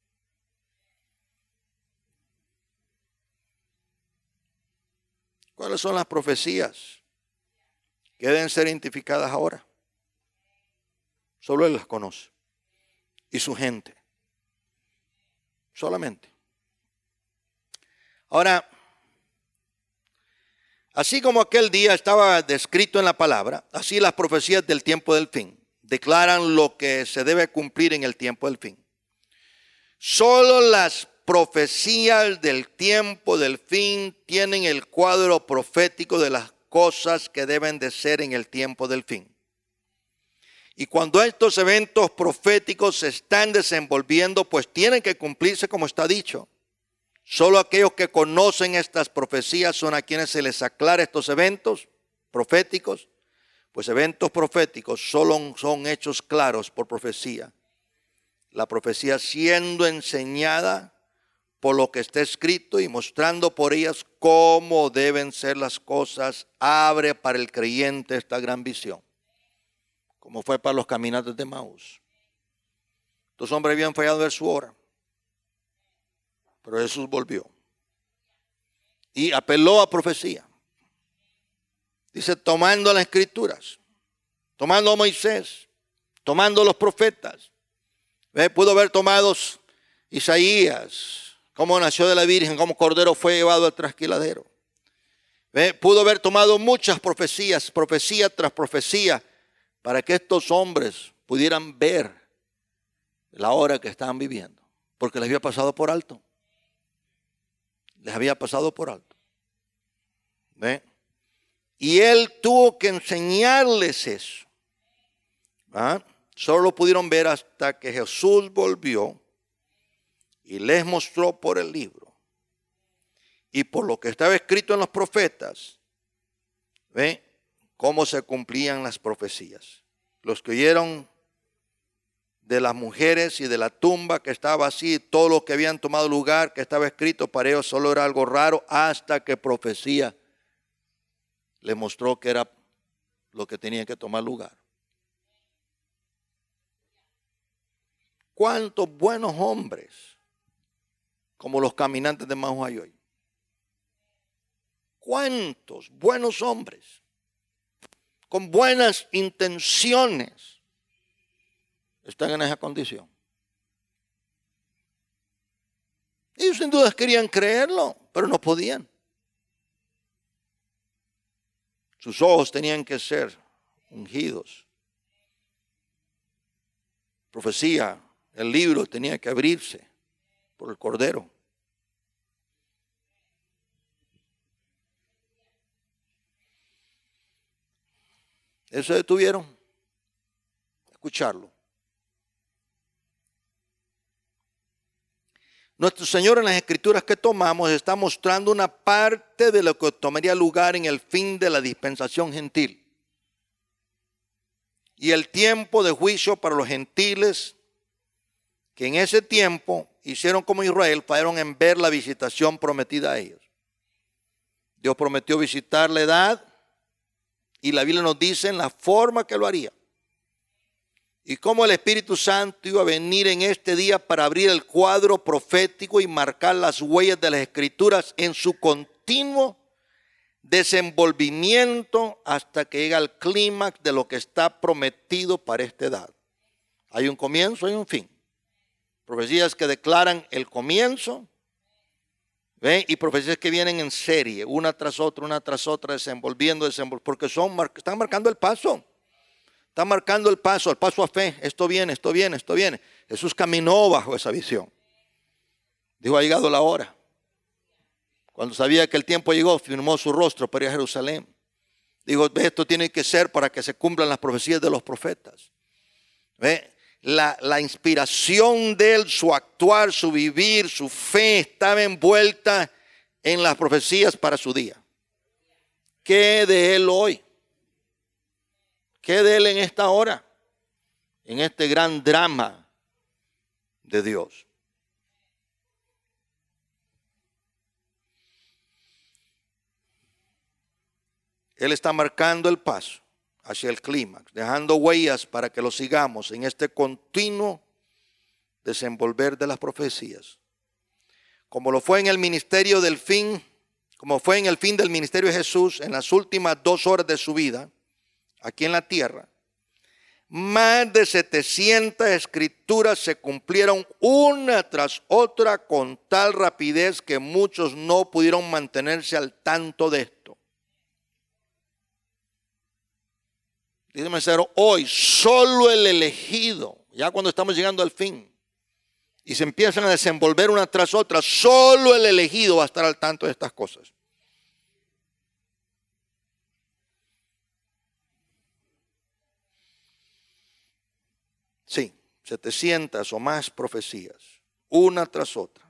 ¿Cuáles son las profecías que deben ser identificadas ahora? Solo Él las conoce. Y su gente. Solamente. Ahora, Así como aquel día estaba descrito en la palabra, así las profecías del tiempo del fin declaran lo que se debe cumplir en el tiempo del fin. Solo las profecías del tiempo del fin tienen el cuadro profético de las cosas que deben de ser en el tiempo del fin. Y cuando estos eventos proféticos se están desenvolviendo, pues tienen que cumplirse como está dicho. Solo aquellos que conocen estas profecías son a quienes se les aclara estos eventos proféticos. Pues eventos proféticos solo son hechos claros por profecía. La profecía siendo enseñada por lo que está escrito y mostrando por ellas cómo deben ser las cosas, abre para el creyente esta gran visión, como fue para los caminantes de Maús. Estos hombres habían fallado en ver su hora, pero Jesús volvió y apeló a profecía. Dice, tomando las escrituras, tomando a Moisés, tomando los profetas. ¿Ve? Pudo haber tomado Isaías, cómo nació de la Virgen, cómo Cordero fue llevado al trasquiladero. ¿Ve? Pudo haber tomado muchas profecías, profecía tras profecía, para que estos hombres pudieran ver la hora que estaban viviendo, porque les había pasado por alto. Les había pasado por alto. ¿Ve? Y él tuvo que enseñarles eso. ¿Ah? Solo lo pudieron ver hasta que Jesús volvió y les mostró por el libro y por lo que estaba escrito en los profetas, ¿ve? Cómo se cumplían las profecías. Los que oyeron de las mujeres y de la tumba que estaba así, todo lo que habían tomado lugar, que estaba escrito para ellos, solo era algo raro, hasta que profecía le mostró que era lo que tenía que tomar lugar. ¿Cuántos buenos hombres como los caminantes de Maús hay hoy? ¿Cuántos buenos hombres con buenas intenciones están en esa condición? Ellos sin duda querían creerlo, pero no podían. Sus ojos tenían que ser ungidos. Profecía, el libro tenía que abrirse por el Cordero. Eso se detuvieron a escucharlo. Nuestro Señor en las escrituras que tomamos está mostrando una parte de lo que tomaría lugar en el fin de la dispensación gentil. Y el tiempo de juicio para los gentiles que en ese tiempo hicieron como Israel, fallaron en ver la visitación prometida a ellos. Dios prometió visitar la edad y la Biblia nos dice en la forma que lo haría. Y cómo el Espíritu Santo iba a venir en este día para abrir el cuadro profético y marcar las huellas de las Escrituras en su continuo desenvolvimiento hasta que llega al clímax de lo que está prometido para esta edad. Hay un comienzo, hay un fin. Profecías que declaran el comienzo, ¿ve? Y profecías que vienen en serie, una tras otra, una tras otra, desenvolviendo, desenvolviendo, porque son, están marcando el paso. Está marcando el paso, el paso a fe. Esto viene, esto viene, esto viene. Jesús caminó bajo esa visión. Dijo, ha llegado la hora. Cuando sabía que el tiempo llegó, firmó su rostro para ir a Jerusalén. Dijo, ve, esto tiene que ser para que se cumplan las profecías de los profetas. Ve, la, la inspiración de él, su actuar, su vivir, su fe estaba envuelta en las profecías para su día. ¿Qué de él hoy? ¿Qué de él en esta hora? En este gran drama de Dios. Él está marcando el paso hacia el clímax, dejando huellas para que lo sigamos en este continuo desenvolver de las profecías. Como lo fue en el ministerio del fin, como fue en el fin del ministerio de Jesús, en las últimas dos horas de su vida, aquí en la tierra, más de setecientas escrituras se cumplieron una tras otra con tal rapidez que muchos no pudieron mantenerse al tanto de esto. Dice el mensajero, hoy solo el elegido, ya cuando estamos llegando al fin, y se empiezan a desenvolver una tras otra, solo el elegido va a estar al tanto de estas cosas. Sí, setecientas o más profecías, una tras otra.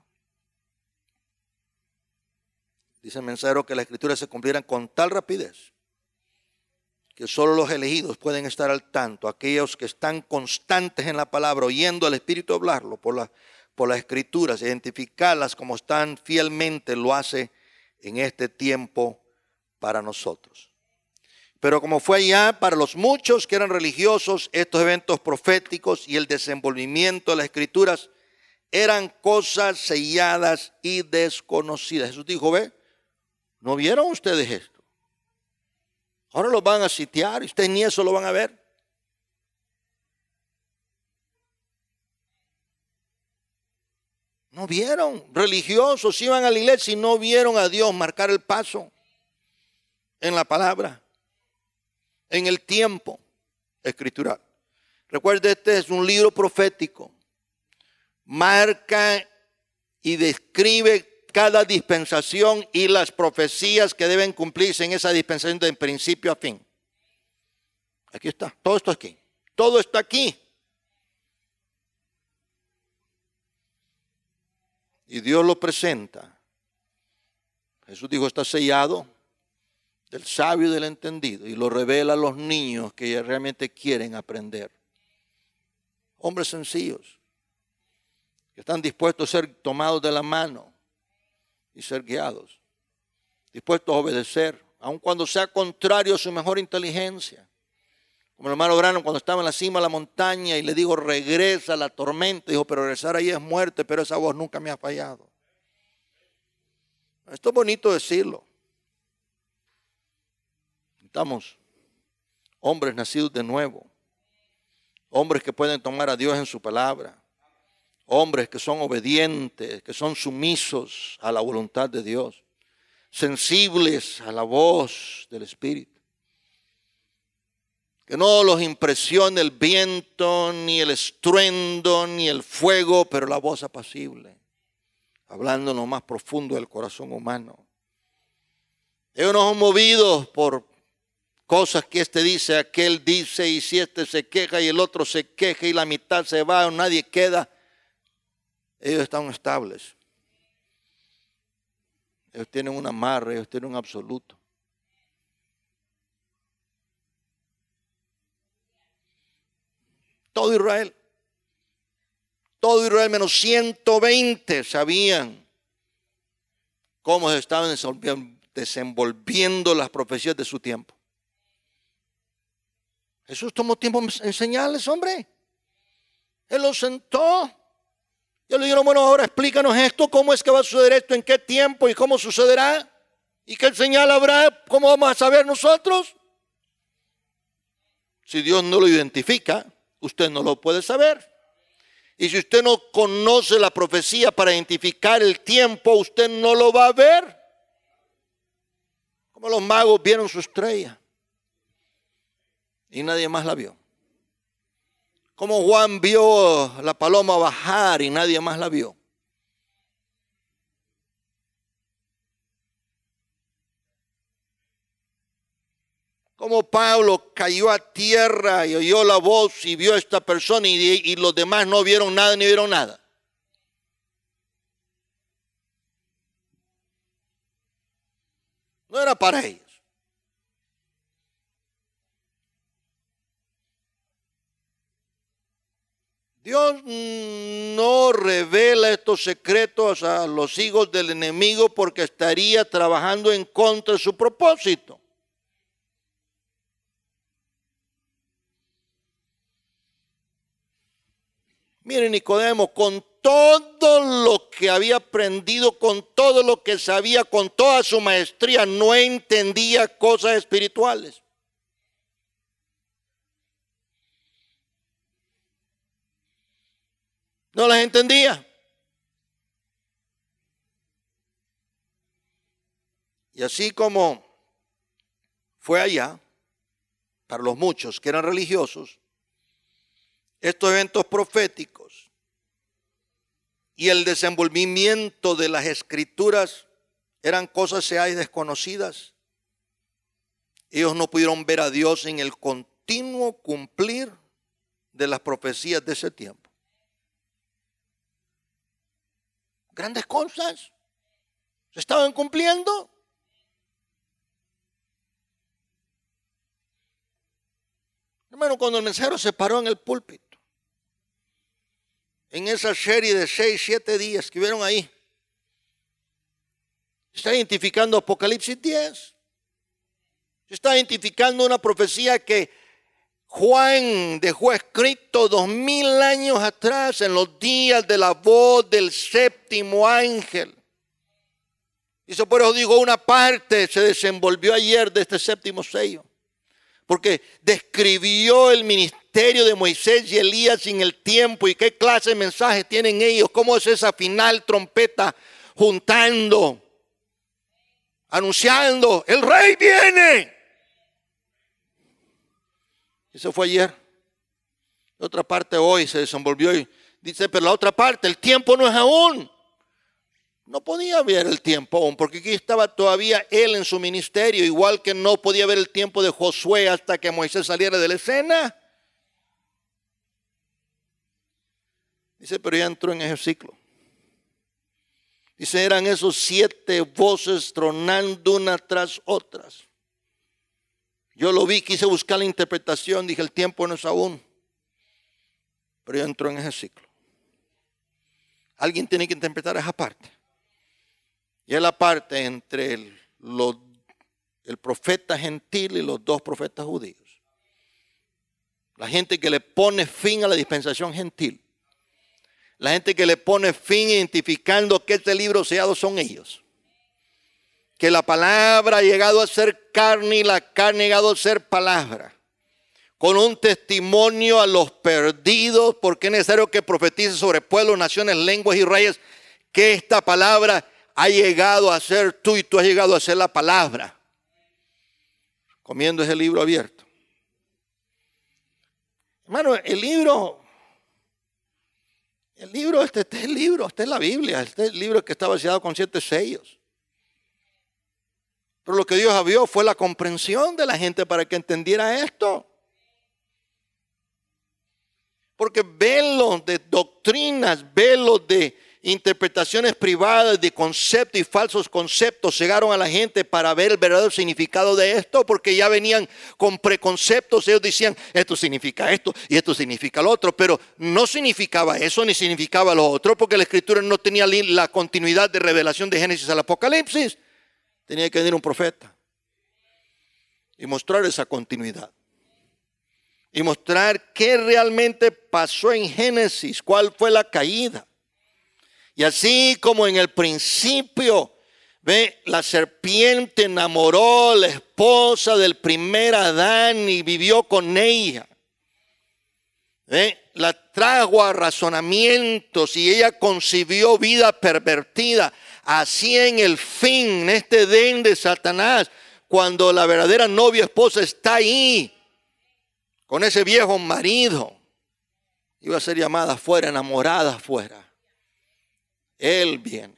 Dice el mensajero que las escrituras se cumplieran con tal rapidez que solo los elegidos pueden estar al tanto, aquellos que están constantes en la palabra, oyendo al Espíritu hablarlo por, la, por las escrituras, identificarlas como están fielmente, lo hace en este tiempo para nosotros. Pero como fue ya para los muchos que eran religiosos, estos eventos proféticos y el desenvolvimiento de las escrituras eran cosas selladas y desconocidas. Jesús dijo, ve, ¿no vieron ustedes esto? Ahora los van a sitiar y ustedes ni eso lo van a ver. No vieron. Religiosos iban a la iglesia y no vieron a Dios marcar el paso en la palabra, en el tiempo escritural. Recuerde, este es un libro profético. Marca y describe cada dispensación y las profecías que deben cumplirse en esa dispensación de principio a fin. Aquí está, todo esto aquí. Todo está aquí. Y Dios lo presenta. Jesús dijo, está sellado del sabio y del entendido. Y lo revela a los niños que realmente quieren aprender. Hombres sencillos, que están dispuestos a ser tomados de la mano y ser guiados, dispuestos a obedecer, aun cuando sea contrario a su mejor inteligencia. Como el hermano Branham cuando estaba en la cima de la montaña y le digo, regresa a la tormenta, dijo, pero regresar ahí es muerte, pero esa voz nunca me ha fallado. Esto es bonito decirlo. Estamos hombres nacidos de nuevo, hombres que pueden tomar a Dios en su palabra, hombres que son obedientes, que son sumisos a la voluntad de Dios, sensibles a la voz del Espíritu. Que no los impresione el viento, ni el estruendo, ni el fuego, pero la voz apacible, hablando en lo más profundo del corazón humano. Ellos no son movidos por cosas que este dice, aquel dice, y si este se queja y el otro se queja y la mitad se va o nadie queda. Ellos están estables. Ellos tienen un amarre, ellos tienen un absoluto. Todo Israel, todo Israel menos ciento veinte sabían cómo se estaban desenvolviendo las profecías de su tiempo. Jesús tomó tiempo en enseñarles, hombre. Él los sentó. Y le dijeron, bueno, ahora explícanos esto, cómo es que va a suceder esto, en qué tiempo y cómo sucederá. ¿Y qué señal habrá? ¿Cómo vamos a saber nosotros? Si Dios no lo identifica, usted no lo puede saber. Y si usted no conoce la profecía para identificar el tiempo, usted no lo va a ver. Como los magos vieron su estrella y nadie más la vio. Como Juan vio la paloma bajar y nadie más la vio. Como Pablo cayó a tierra y oyó la voz y vio a esta persona y, y los demás no vieron nada ni vieron nada. No era para ellos. Dios no revela estos secretos a los hijos del enemigo porque estaría trabajando en contra de su propósito. Miren, Nicodemo, con todo lo que había aprendido, con todo lo que sabía, con toda su maestría, no entendía cosas espirituales. No las entendía. Y así como fue allá, para los muchos que eran religiosos, estos eventos proféticos y el desenvolvimiento de las escrituras eran cosas se hay desconocidas. Ellos no pudieron ver a Dios en el continuo cumplir de las profecías de ese tiempo. Grandes cosas se estaban cumpliendo. Hermano, cuando el mensajero se paró en el púlpito, en esa serie de seis, siete días que vieron ahí, está identificando Apocalipsis diez. Se está identificando una profecía que Juan dejó escrito dos mil años atrás, en los días de la voz del séptimo ángel. Dice, por eso digo, una parte se desenvolvió ayer de este séptimo sello, porque describió el ministerio de Moisés y Elías en el tiempo y qué clase de mensajes tienen ellos, cómo es esa final trompeta juntando, anunciando, el rey viene. Eso fue ayer. La otra parte hoy se desenvolvió y dice, pero la otra parte, el tiempo no es aún. No podía ver el tiempo aún, porque aquí estaba todavía él en su ministerio, igual que no podía ver el tiempo de Josué hasta que Moisés saliera de la escena. Dice, pero ya entró en ese ciclo. Dice, eran esos siete voces tronando una tras otras. Yo lo vi, quise buscar la interpretación, dije, el tiempo no es aún. Pero ya entró en ese ciclo. Alguien tiene que interpretar esa parte. Y es la parte entre el, los, el profeta gentil y los dos profetas judíos. La gente que le pone fin a la dispensación gentil. La gente que le pone fin identificando que este libro sellado son ellos. Que la palabra ha llegado a ser carne y la carne ha llegado a ser palabra. Con un testimonio a los perdidos, porque es necesario que profetice sobre pueblos, naciones, lenguas y reyes, que esta palabra ha llegado a ser tú y tú has llegado a ser la palabra. Comiendo ese libro abierto. Hermano, el libro, el libro, este, este es el libro, este es la Biblia, este es el libro que está vaciado con siete sellos. Pero lo que Dios abrió fue la comprensión de la gente para que entendiera esto. Porque velos de doctrinas, velos de interpretaciones privadas de conceptos y falsos conceptos cegaron a la gente para ver el verdadero significado de esto, porque ya venían con preconceptos. Ellos decían, esto significa esto y esto significa lo otro, pero no significaba eso ni significaba lo otro, porque la escritura no tenía la continuidad de revelación de Génesis al Apocalipsis. Tenía que venir un profeta y mostrar esa continuidad. Y mostrar qué realmente pasó en Génesis, cuál fue la caída. Y así como en el principio, ve, la serpiente enamoró a la esposa del primer Adán y vivió con ella. Ve, la trajo a razonamientos y ella concibió vida pervertida. Así en el fin, en este Edén de Satanás, cuando la verdadera novia esposa está ahí, con ese viejo marido, iba a ser llamada afuera, enamorada afuera. Él viene,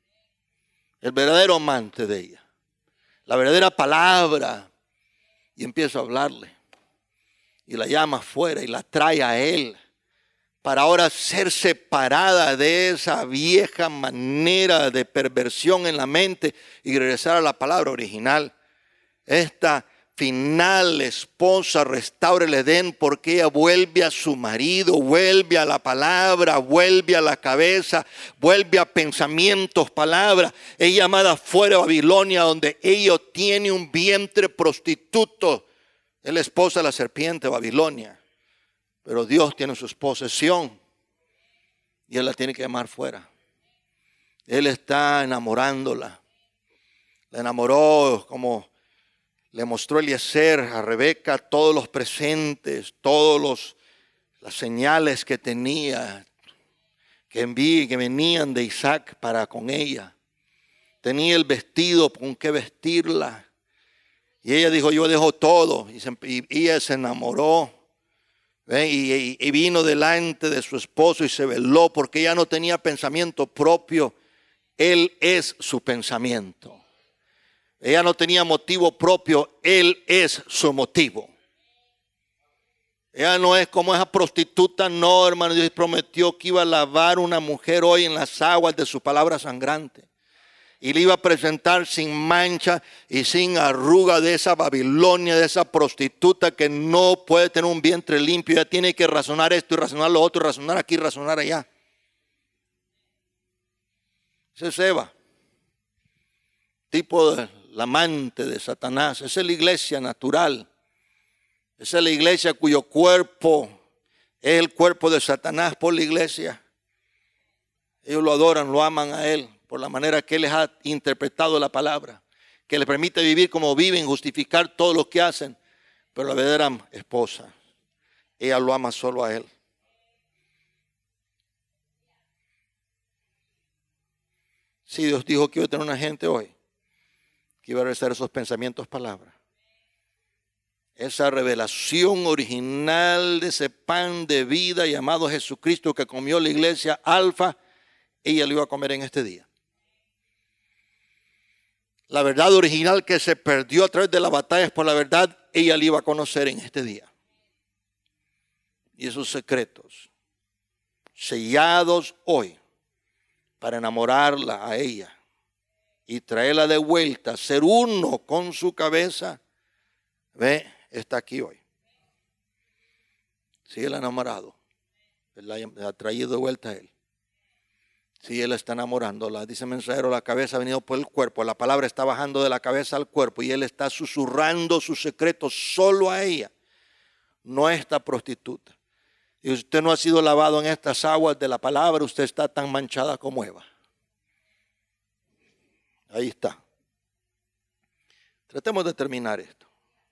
el verdadero amante de ella, la verdadera palabra, y empieza a hablarle, y la llama afuera y la trae a él, para ahora ser separada de esa vieja manera de perversión en la mente y regresar a la palabra original. Esta final esposa restaura el Edén porque ella vuelve a su marido, vuelve a la palabra, vuelve a la cabeza, vuelve a pensamientos, palabra. Es llamada fuera de Babilonia, donde ella tiene un vientre prostituto. Es la esposa de la serpiente, Babilonia. Pero Dios tiene su posesión y Él la tiene que llamar fuera. Él está enamorándola. La enamoró como le mostró Eliezer a Rebeca todos los presentes, todos los las señales que tenía, que envié, que venían de Isaac para con ella. Tenía el vestido con que vestirla. Y ella dijo, yo dejo todo. Y, se, y ella se enamoró. ¿Ven? Y, y, y vino delante de su esposo y se veló porque ella no tenía pensamiento propio. Él es su pensamiento. Ella no tenía motivo propio. Él es su motivo. Ella no es como esa prostituta, no, hermano. Dios prometió que iba a lavar una mujer hoy en las aguas de su palabra sangrante. Y le iba a presentar sin mancha y sin arruga de esa Babilonia, de esa prostituta que no puede tener un vientre limpio. Ella tiene que razonar esto y razonar lo otro, y razonar aquí y razonar allá. Ese es Eva, tipo de la amante de Satanás. Esa es la iglesia natural. Esa es la iglesia cuyo cuerpo es el cuerpo de Satanás por la iglesia. Ellos lo adoran, lo aman a él por la manera que él les ha interpretado la palabra, que les permite vivir como viven, justificar todo lo que hacen. Pero la verdadera esposa, ella lo ama solo a él. Sí, Dios dijo que iba a tener una gente hoy que iba a regresar esos pensamientos, palabras. Esa revelación original de ese pan de vida llamado Jesucristo que comió la iglesia alfa, ella lo iba a comer en este día. La verdad original que se perdió a través de las batallas por la verdad, ella la iba a conocer en este día. Y esos secretos, sellados hoy, para enamorarla a ella y traerla de vuelta, ser uno con su cabeza, ve, está aquí hoy. Si él ha enamorado, él ha traído de vuelta a él. Si él está enamorándola, dice el mensajero, la cabeza ha venido por el cuerpo, la palabra está bajando de la cabeza al cuerpo y él está susurrando sus secretos solo a ella, no a esta prostituta. Y usted no ha sido lavado en estas aguas de la palabra, usted está tan manchada como Eva. Ahí está. Tratemos de terminar esto.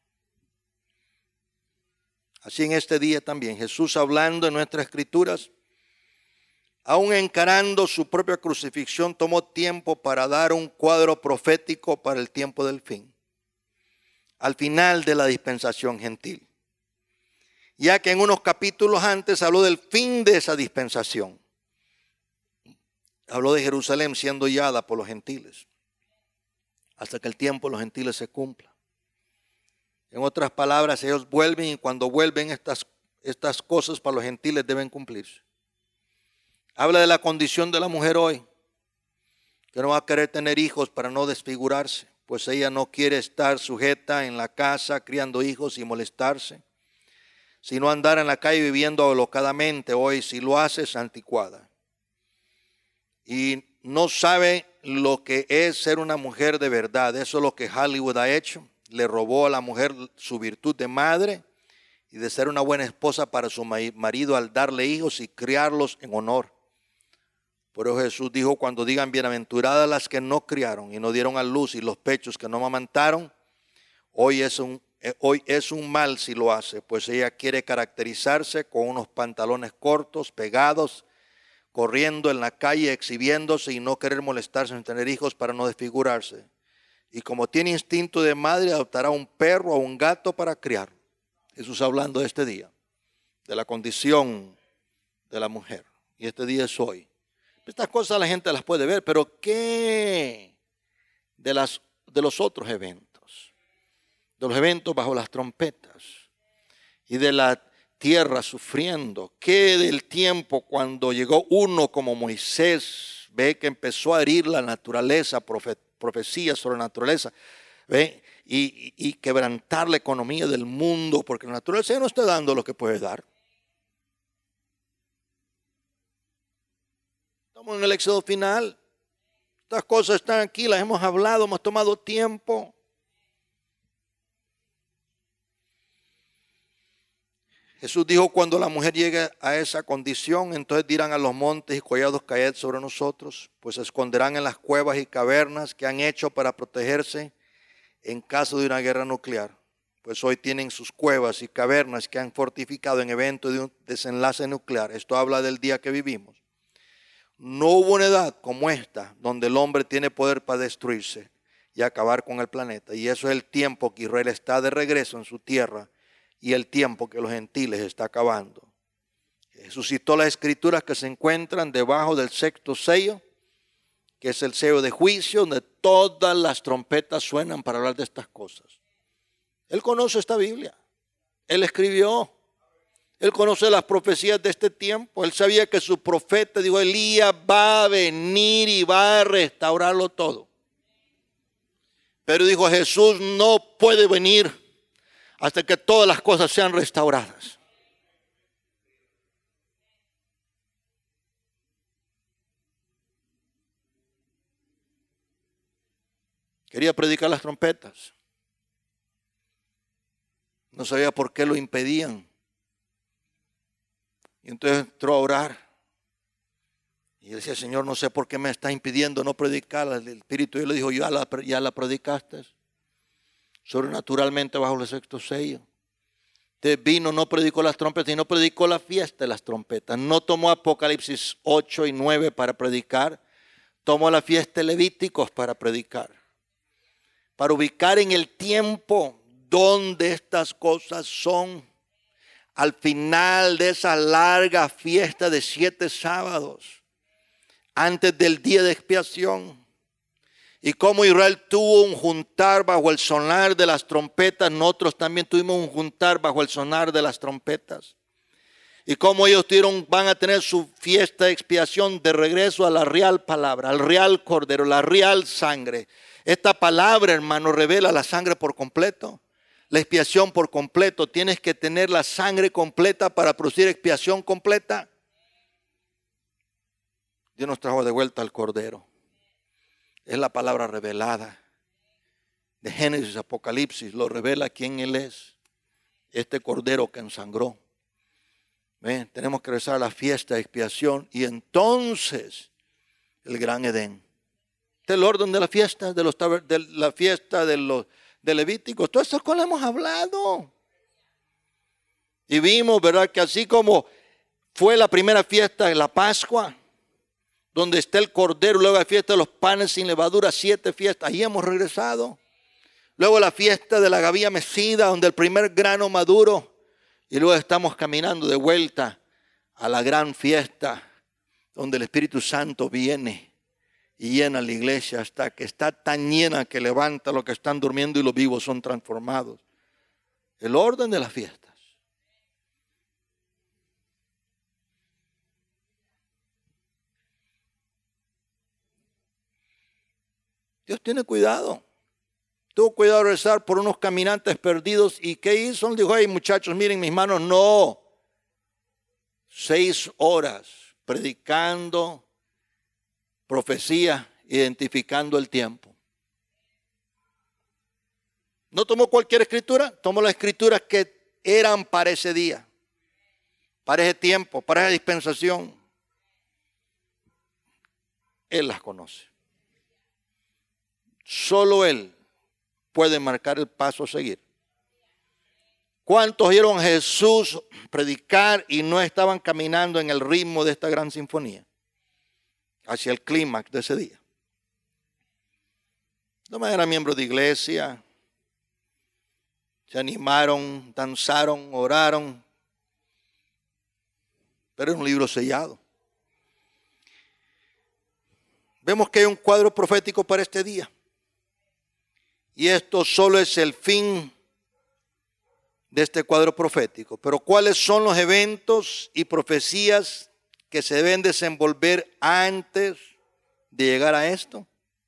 Así en este día también, Jesús hablando en nuestras escrituras, aún encarando su propia crucifixión, tomó tiempo para dar un cuadro profético para el tiempo del fin, al final de la dispensación gentil. Ya que en unos capítulos antes habló del fin de esa dispensación. Habló de Jerusalén siendo hallada por los gentiles, hasta que el tiempo de los gentiles se cumpla. En otras palabras, ellos vuelven y cuando vuelven estas, estas cosas para los gentiles deben cumplirse. Habla de la condición de la mujer hoy, que no va a querer tener hijos para no desfigurarse, pues ella no quiere estar sujeta en la casa criando hijos y molestarse, sino andar en la calle viviendo alocadamente. Hoy si lo hace es anticuada. Y no sabe lo que es ser una mujer de verdad. Eso es lo que Hollywood ha hecho. Le robó a la mujer su virtud de madre y de ser una buena esposa para su marido al darle hijos y criarlos en honor. Por eso Jesús dijo, cuando digan bienaventuradas las que no criaron y no dieron a luz y los pechos que no amamantaron, hoy es un, hoy es un mal si lo hace, pues ella quiere caracterizarse con unos pantalones cortos, pegados, corriendo en la calle, exhibiéndose y no querer molestarse en tener hijos para no desfigurarse. Y como tiene instinto de madre, adoptará un perro o un gato para criar. Jesús hablando de este día, de la condición de la mujer. Y este día es hoy. Estas cosas la gente las puede ver, pero ¿qué de, las, de los otros eventos? De los eventos bajo las trompetas y de la tierra sufriendo. ¿Qué del tiempo cuando llegó uno como Moisés? Ve que empezó a herir la naturaleza, profe, profecías sobre la naturaleza, ve, y, y, y quebrantar la economía del mundo, porque la naturaleza ya no está dando lo que puede dar. Estamos en el éxodo final. Estas cosas están aquí, las hemos hablado, hemos tomado tiempo. Jesús dijo, cuando la mujer llegue a esa condición, entonces dirán a los montes y collados, caed sobre nosotros, pues se esconderán en las cuevas y cavernas que han hecho para protegerse en caso de una guerra nuclear. Pues hoy tienen sus cuevas y cavernas que han fortificado en evento de un desenlace nuclear. Esto habla del día que vivimos. No hubo una edad como esta donde el hombre tiene poder para destruirse. y acabar con el planeta. Y eso es el tiempo que Israel está de regreso en su tierra y el tiempo que los gentiles está acabando. Jesús citó las escrituras que se encuentran debajo del sexto sello, que es el sello de juicio, donde todas las trompetas suenan para hablar de estas cosas. Él conoce esta Biblia. Él escribió. Él conoce las profecías de este tiempo. Él sabía que su profeta, dijo, Elías va a venir y va a restaurarlo todo. Pero dijo, Jesús no puede venir hasta que todas las cosas sean restauradas. Quería predicar las trompetas. No sabía por qué lo impedían. Y entonces entró a orar. Y decía, Señor, no sé por qué me está impidiendo no predicar. El Espíritu le dijo, ya la, ya la predicaste. Sobrenaturalmente bajo el sexto sello. Entonces vino, no predicó las trompetas y no predicó la fiesta de las trompetas. No tomó Apocalipsis ocho y nueve para predicar. Tomó la fiesta de Levíticos para predicar. Para ubicar en el tiempo donde estas cosas son. Al final de esa larga fiesta de siete sábados, antes del día de expiación, y como Israel tuvo un juntar bajo el sonar de las trompetas, nosotros también tuvimos un juntar bajo el sonar de las trompetas. Y como ellos tuvieron, van a tener su fiesta de expiación de regreso a la real palabra, al real cordero, la real sangre. Esta palabra, hermano, revela la sangre por completo. La expiación por completo. Tienes que tener la sangre completa para producir expiación completa. Dios nos trajo de vuelta al Cordero. Es la palabra revelada. De Génesis, Apocalipsis, lo revela quién Él es. Este Cordero que ensangró. ¿Ven? Tenemos que regresar a la fiesta de expiación y entonces el gran Edén. Este es el orden de la fiesta, de, los, de la fiesta de los de Levíticos. Todas estas cosas hemos hablado. Y vimos, ¿verdad?, que así como fue la primera fiesta de la Pascua, donde está el Cordero, luego la fiesta de los panes sin levadura, siete fiestas, ahí hemos regresado. Luego la fiesta de la gavilla mecida, donde el primer grano maduro, y luego estamos caminando de vuelta a la gran fiesta, donde el Espíritu Santo viene y llena la iglesia hasta que está tan llena que levanta a los que están durmiendo y los vivos son transformados. El orden de las fiestas. Dios tiene cuidado. Tuvo cuidado de rezar por unos caminantes perdidos. ¿Y qué hizo? Dijo, hey muchachos, miren mis manos. No. Seis horas predicando profecía, identificando el tiempo. No tomó cualquier escritura, tomó las escrituras que eran para ese día, para ese tiempo, para esa dispensación. Él las conoce. Solo Él puede marcar el paso a seguir. ¿Cuántos oyeron a Jesús predicar y no estaban caminando en el ritmo de esta gran sinfonía? Hacia el clímax de ese día. No eran miembros de iglesia, se animaron, danzaron, oraron, pero era un libro sellado. Vemos que hay un cuadro profético para este día. Y esto solo es el fin de este cuadro profético. Pero ¿cuáles son los eventos y profecías que se deben desenvolver antes de llegar a esto?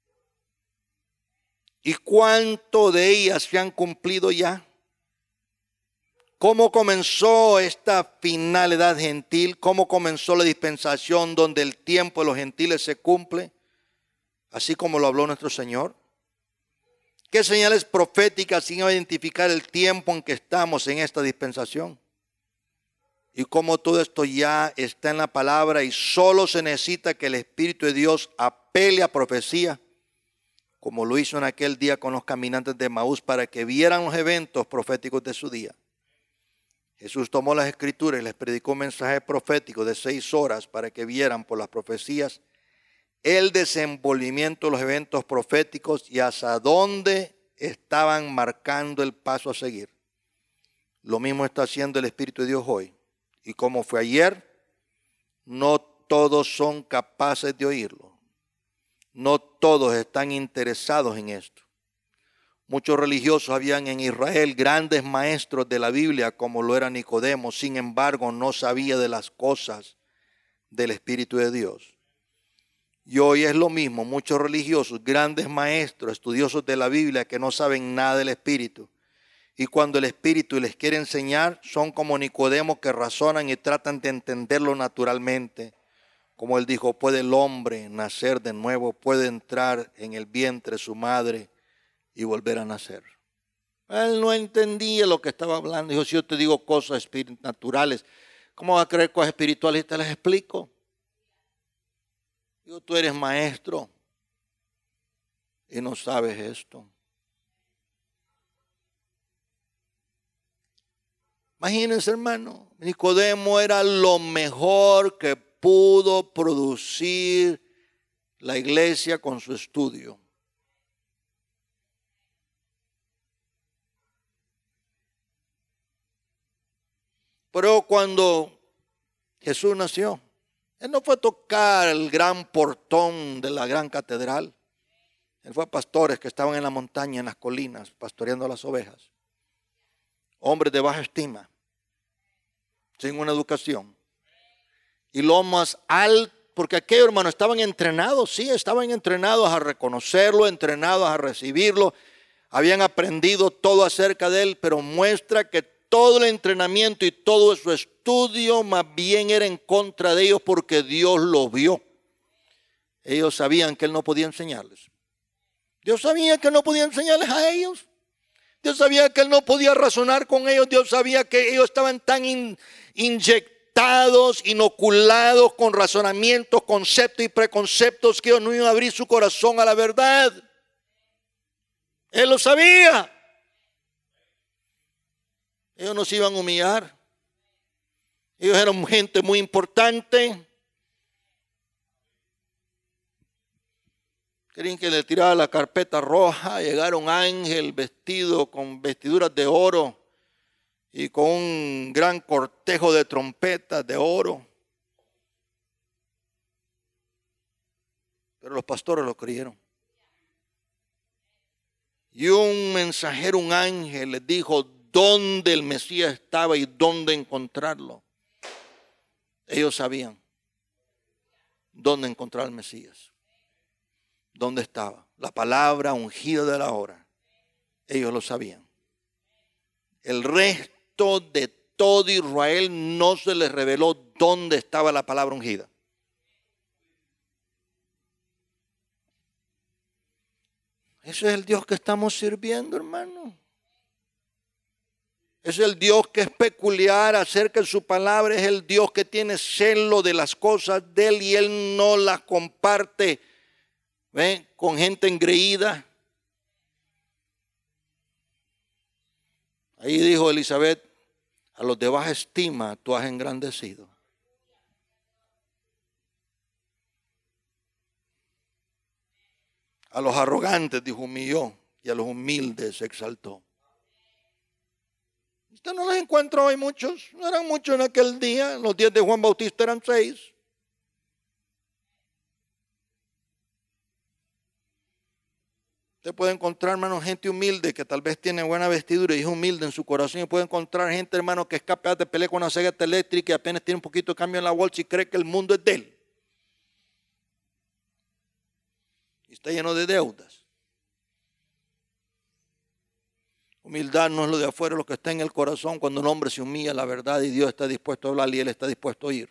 ¿Y cuánto de ellas se han cumplido ya? ¿Cómo comenzó esta final edad gentil? ¿Cómo comenzó la dispensación donde el tiempo de los gentiles se cumple? Así como lo habló nuestro Señor. ¿Qué señales proféticas iban a identificar el tiempo en que estamos en esta dispensación? Y cómo todo esto ya está en la palabra y solo se necesita que el Espíritu de Dios apele a profecía, como lo hizo en aquel día con los caminantes de Emaús, para que vieran los eventos proféticos de su día. Jesús tomó las escrituras y les predicó un mensaje profético de seis horas para que vieran por las profecías el desenvolvimiento de los eventos proféticos y hacia dónde estaban marcando el paso a seguir. Lo mismo está haciendo el Espíritu de Dios hoy. Y como fue ayer, no todos son capaces de oírlo. No todos están interesados en esto. Muchos religiosos habían en Israel grandes maestros de la Biblia, como lo era Nicodemo. Sin embargo, no sabía de las cosas del Espíritu de Dios. Y hoy es lo mismo. Muchos religiosos, grandes maestros, estudiosos de la Biblia, que no saben nada del Espíritu. Y cuando el Espíritu les quiere enseñar, son como Nicodemo, que razonan y tratan de entenderlo naturalmente. Como él dijo, ¿puede el hombre nacer de nuevo? ¿Puede entrar en el vientre de su madre y volver a nacer? Él no entendía lo que estaba hablando. Dijo, si yo te digo cosas naturales, ¿cómo vas a creer cosas espirituales? Y te las explico. Digo, tú eres maestro y no sabes esto. Imagínense, hermano, Nicodemo era lo mejor que pudo producir la iglesia con su estudio. Pero cuando Jesús nació, él no fue a tocar el gran portón de la gran catedral. Él fue a pastores que estaban en la montaña, en las colinas, pastoreando las ovejas. Hombres de baja estima, sin una educación. Y lo más alto, porque aquellos hermanos estaban entrenados, sí, estaban entrenados a reconocerlo, entrenados a recibirlo. Habían aprendido todo acerca de él, pero muestra que todo el entrenamiento y todo su estudio más bien era en contra de ellos porque Dios lo vio. Ellos sabían que él no podía enseñarles. Dios sabía que no podía enseñarles a ellos. Dios sabía que él no podía razonar con ellos. Dios sabía que ellos estaban tan in, inyectados, inoculados con razonamientos, conceptos y preconceptos que ellos no iban a abrir su corazón a la verdad. Él lo sabía. Ellos no se iban a humillar. Ellos eran gente muy importante. Querían que le tirara la carpeta roja. Llegara un ángel vestido con vestiduras de oro y con un gran cortejo de trompetas de oro. Pero los pastores lo creyeron. Y un mensajero, un ángel, les dijo dónde el Mesías estaba y dónde encontrarlo. Ellos sabían dónde encontrar al Mesías. ¿Dónde estaba? La palabra ungida de la hora. Ellos lo sabían. El resto de todo Israel no se les reveló dónde estaba la palabra ungida. Ese es el Dios que estamos sirviendo, hermano. Es el Dios que es peculiar acerca de su palabra. Es el Dios que tiene celo de las cosas de él y él no las comparte, ¿ven?, con gente engreída. Ahí dijo Elizabeth, a los de baja estima tú has engrandecido. A los arrogantes, dijo, humilló, y a los humildes exaltó. Usted no los encuentra hoy muchos, no eran muchos en aquel día, los días de Juan Bautista eran seis. Usted puede encontrar, hermano, gente humilde que tal vez tiene buena vestidura y es humilde en su corazón. Y puede encontrar gente, hermano, que es capaz de pelear con una cegueta eléctrica y apenas tiene un poquito de cambio en la bolsa y cree que el mundo es de él. Y está lleno de deudas. Humildad no es lo de afuera, lo que está en el corazón cuando un hombre se humilla a la verdad y Dios está dispuesto a hablar y él está dispuesto a oír.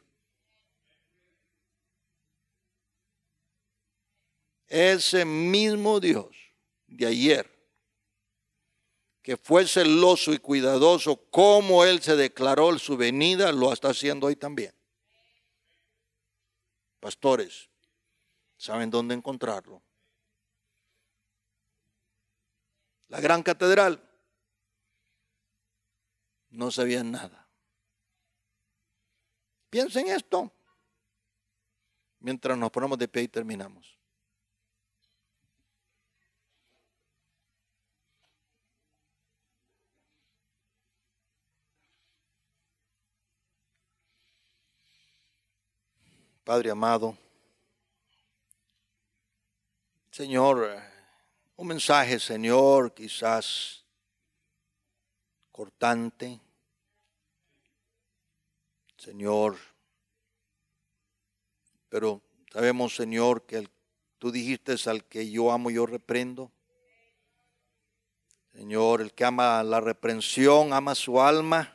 Ese mismo Dios de ayer, que fue celoso y cuidadoso como él se declaró en su venida, lo está haciendo hoy también. Pastores, ¿saben dónde encontrarlo? La gran catedral, no sabían nada. Piensen esto. mientras nos ponemos de pie y terminamos. Padre amado, Señor, un mensaje, Señor, quizás cortante. Señor, pero sabemos, Señor, que el, tú dijiste al que yo amo, yo reprendo. Señor, el que ama la reprensión, ama su alma.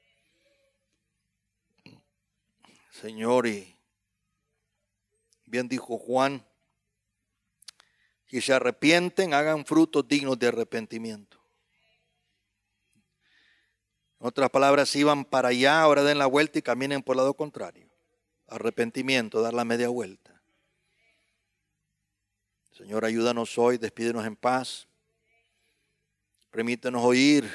Señor, y bien dijo Juan, si se arrepienten, hagan frutos dignos de arrepentimiento. En otras palabras, iban para allá, ahora den la vuelta y caminen por el lado contrario. Arrepentimiento, dar la media vuelta. Señor, ayúdanos hoy, despídenos en paz. Permítenos oír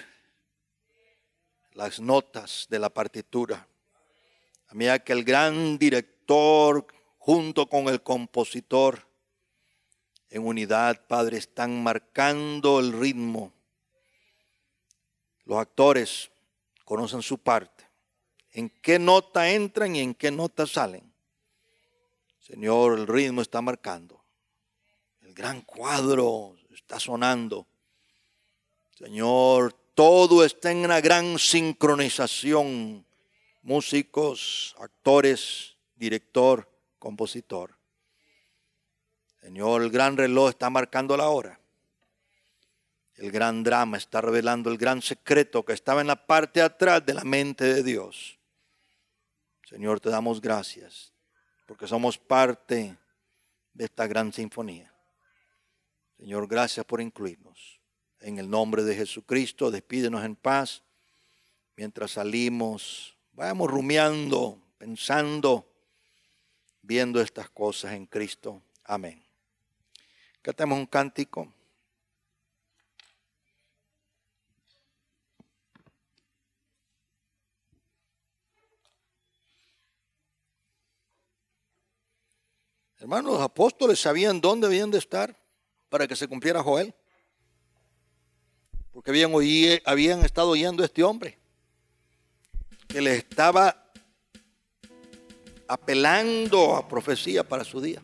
las notas de la partitura. A medida que el gran director, junto con el compositor, en unidad, Padre, están marcando el ritmo. Los actores conocen su parte. En qué nota entran y en qué nota salen. Señor, el ritmo está marcando. El gran cuadro está sonando. Señor, todo está en una gran sincronización. Músicos, actores, director, compositor. Señor, el gran reloj está marcando la hora. El gran drama está revelando el gran secreto que estaba en la parte de atrás de la mente de Dios. Señor, te damos gracias porque somos parte de esta gran sinfonía. Señor, gracias por incluirnos. En el nombre de Jesucristo, despídenos en paz. Mientras salimos, vayamos rumiando, pensando, viendo estas cosas en Cristo. Amén. Cantemos un cántico. Hermanos, los apóstoles sabían dónde debían de estar para que se cumpliera Joel. Porque habían, oí, habían estado oyendo a este hombre que les estaba apelando a profecía para su día.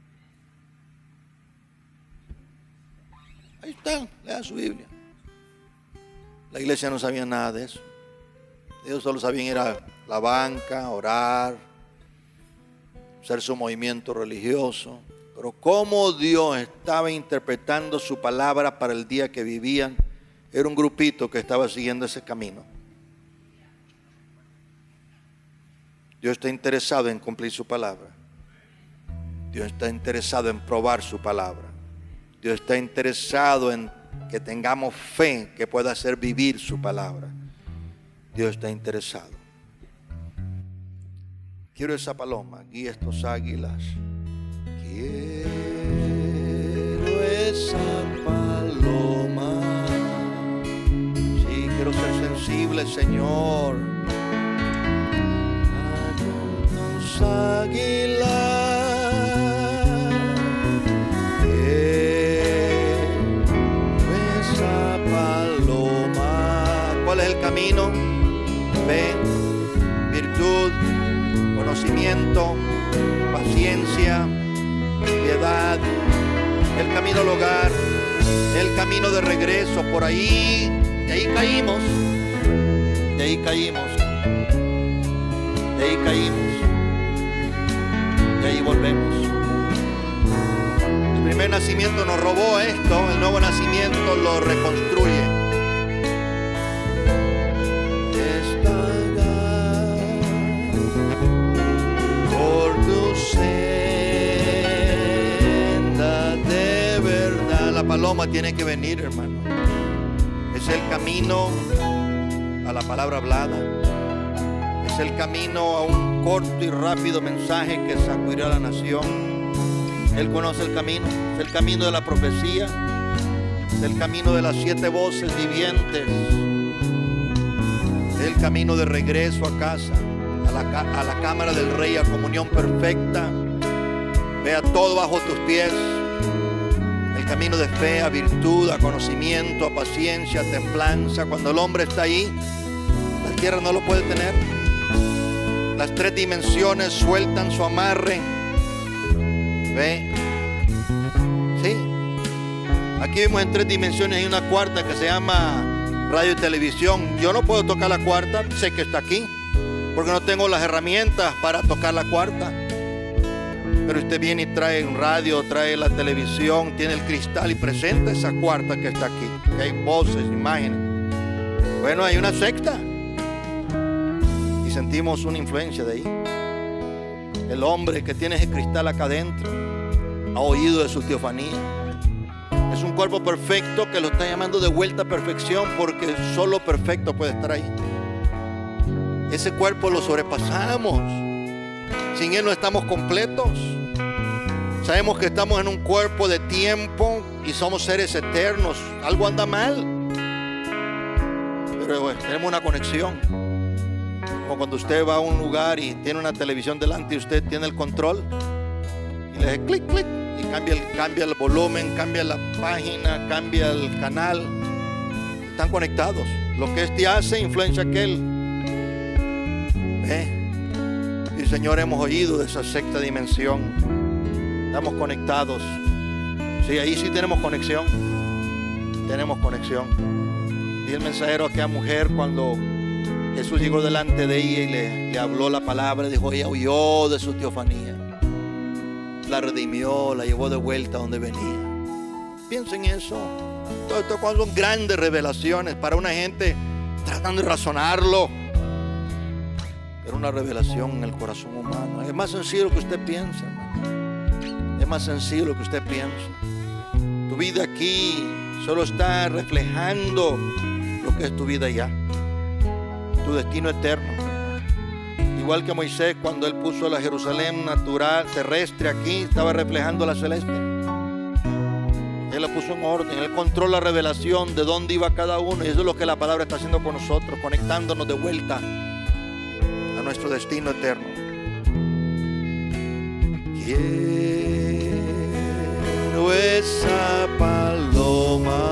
Ahí está, lea su Biblia. La iglesia no sabía nada de eso. Ellos solo sabían ir a la banca, orar, hacer su movimiento religioso. Pero cómo Dios estaba interpretando su palabra para el día que vivían, era un grupito que estaba siguiendo ese camino. Dios está interesado en cumplir su palabra. Dios está interesado en probar su palabra. Dios está interesado en que tengamos fe que pueda hacer vivir su palabra. Dios está interesado. Quiero esa paloma, guía estos águilas. Quiero esa paloma. Sí, quiero ser sensible, Señor. A tus águilas. El camino, fe, virtud, conocimiento, paciencia, piedad, el camino al hogar, el camino de regreso. Por ahí, de ahí caímos, de ahí caímos, de ahí caímos, de ahí volvemos. El primer nacimiento nos robó esto, el nuevo nacimiento lo reconstruye. La paloma tiene que venir, hermano. Es el camino a la palabra hablada. Es el camino a un corto y rápido mensaje que sacudirá a la nación. Él conoce el camino. Es el camino de la profecía. Es el camino de las siete voces vivientes. Es el camino de regreso a casa, a la, a la cámara del Rey, a comunión perfecta. Vea todo bajo tus pies. El camino de fe, a virtud, a conocimiento, a paciencia, a templanza. Cuando el hombre está ahí, la tierra no lo puede tener. Las tres dimensiones sueltan su amarre. Ve. Sí. Aquí vemos en tres dimensiones. Hay una cuarta que se llama radio y televisión. Yo no puedo tocar la cuarta, sé que está aquí, porque no tengo las herramientas para tocar la cuarta. Pero usted viene y trae un radio, trae la televisión, tiene el cristal y presenta esa cuarta que está aquí. Que hay voces, imágenes. Bueno, hay una sexta. Y sentimos una influencia de ahí. El hombre que tiene ese cristal acá adentro ha oído de su teofanía. Es un cuerpo perfecto que lo está llamando de vuelta a perfección, porque solo perfecto puede estar ahí. Ese cuerpo lo sobrepasamos. Sin él no estamos completos. Sabemos que estamos en un cuerpo de tiempo y somos seres eternos. Algo anda mal, pero bueno, tenemos una conexión. Como cuando usted va a un lugar y tiene una televisión delante y usted tiene el control y le hace clic, clic y cambia el, cambia el volumen, cambia la página, cambia el canal. Están conectados. Lo que este hace influencia a aquel. ¿Eh? Y Señor, hemos oído de esa sexta dimensión. Estamos conectados. Sí, ahí sí tenemos conexión. Tenemos conexión. Y el mensajero a aquella mujer, cuando Jesús llegó delante de ella y le, le habló la palabra, dijo, ella huyó de su teofanía. La redimió, la llevó de vuelta a donde venía. Piensen en eso. Todo esto son grandes revelaciones para una gente tratando de razonarlo. Pero una revelación en el corazón humano. Es más sencillo que usted piensa, hermano. Es más sencillo lo que usted piensa. Tu vida aquí solo está reflejando lo que es tu vida allá. Tu destino eterno. Igual que Moisés, cuando él puso la Jerusalén natural, terrestre aquí, estaba reflejando la celeste. Él la puso en orden. Él controla la revelación de dónde iba cada uno. Y eso es lo que la palabra está haciendo con nosotros, conectándonos de vuelta a nuestro destino eterno. Quiero esa paloma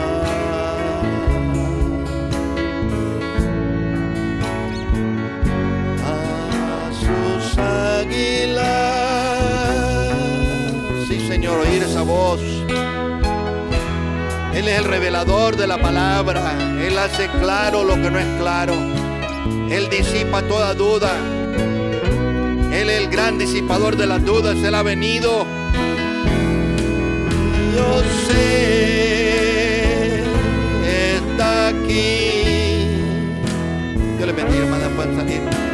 a sus águilas. Sí, Señor, oír esa voz. Él es el revelador de la palabra. Él hace claro lo que no es claro. Él disipa toda duda. Él es el gran disipador de las dudas. Él ha venido. Yo sé, está aquí. Dios les bendiga, hermanas, pueden salir.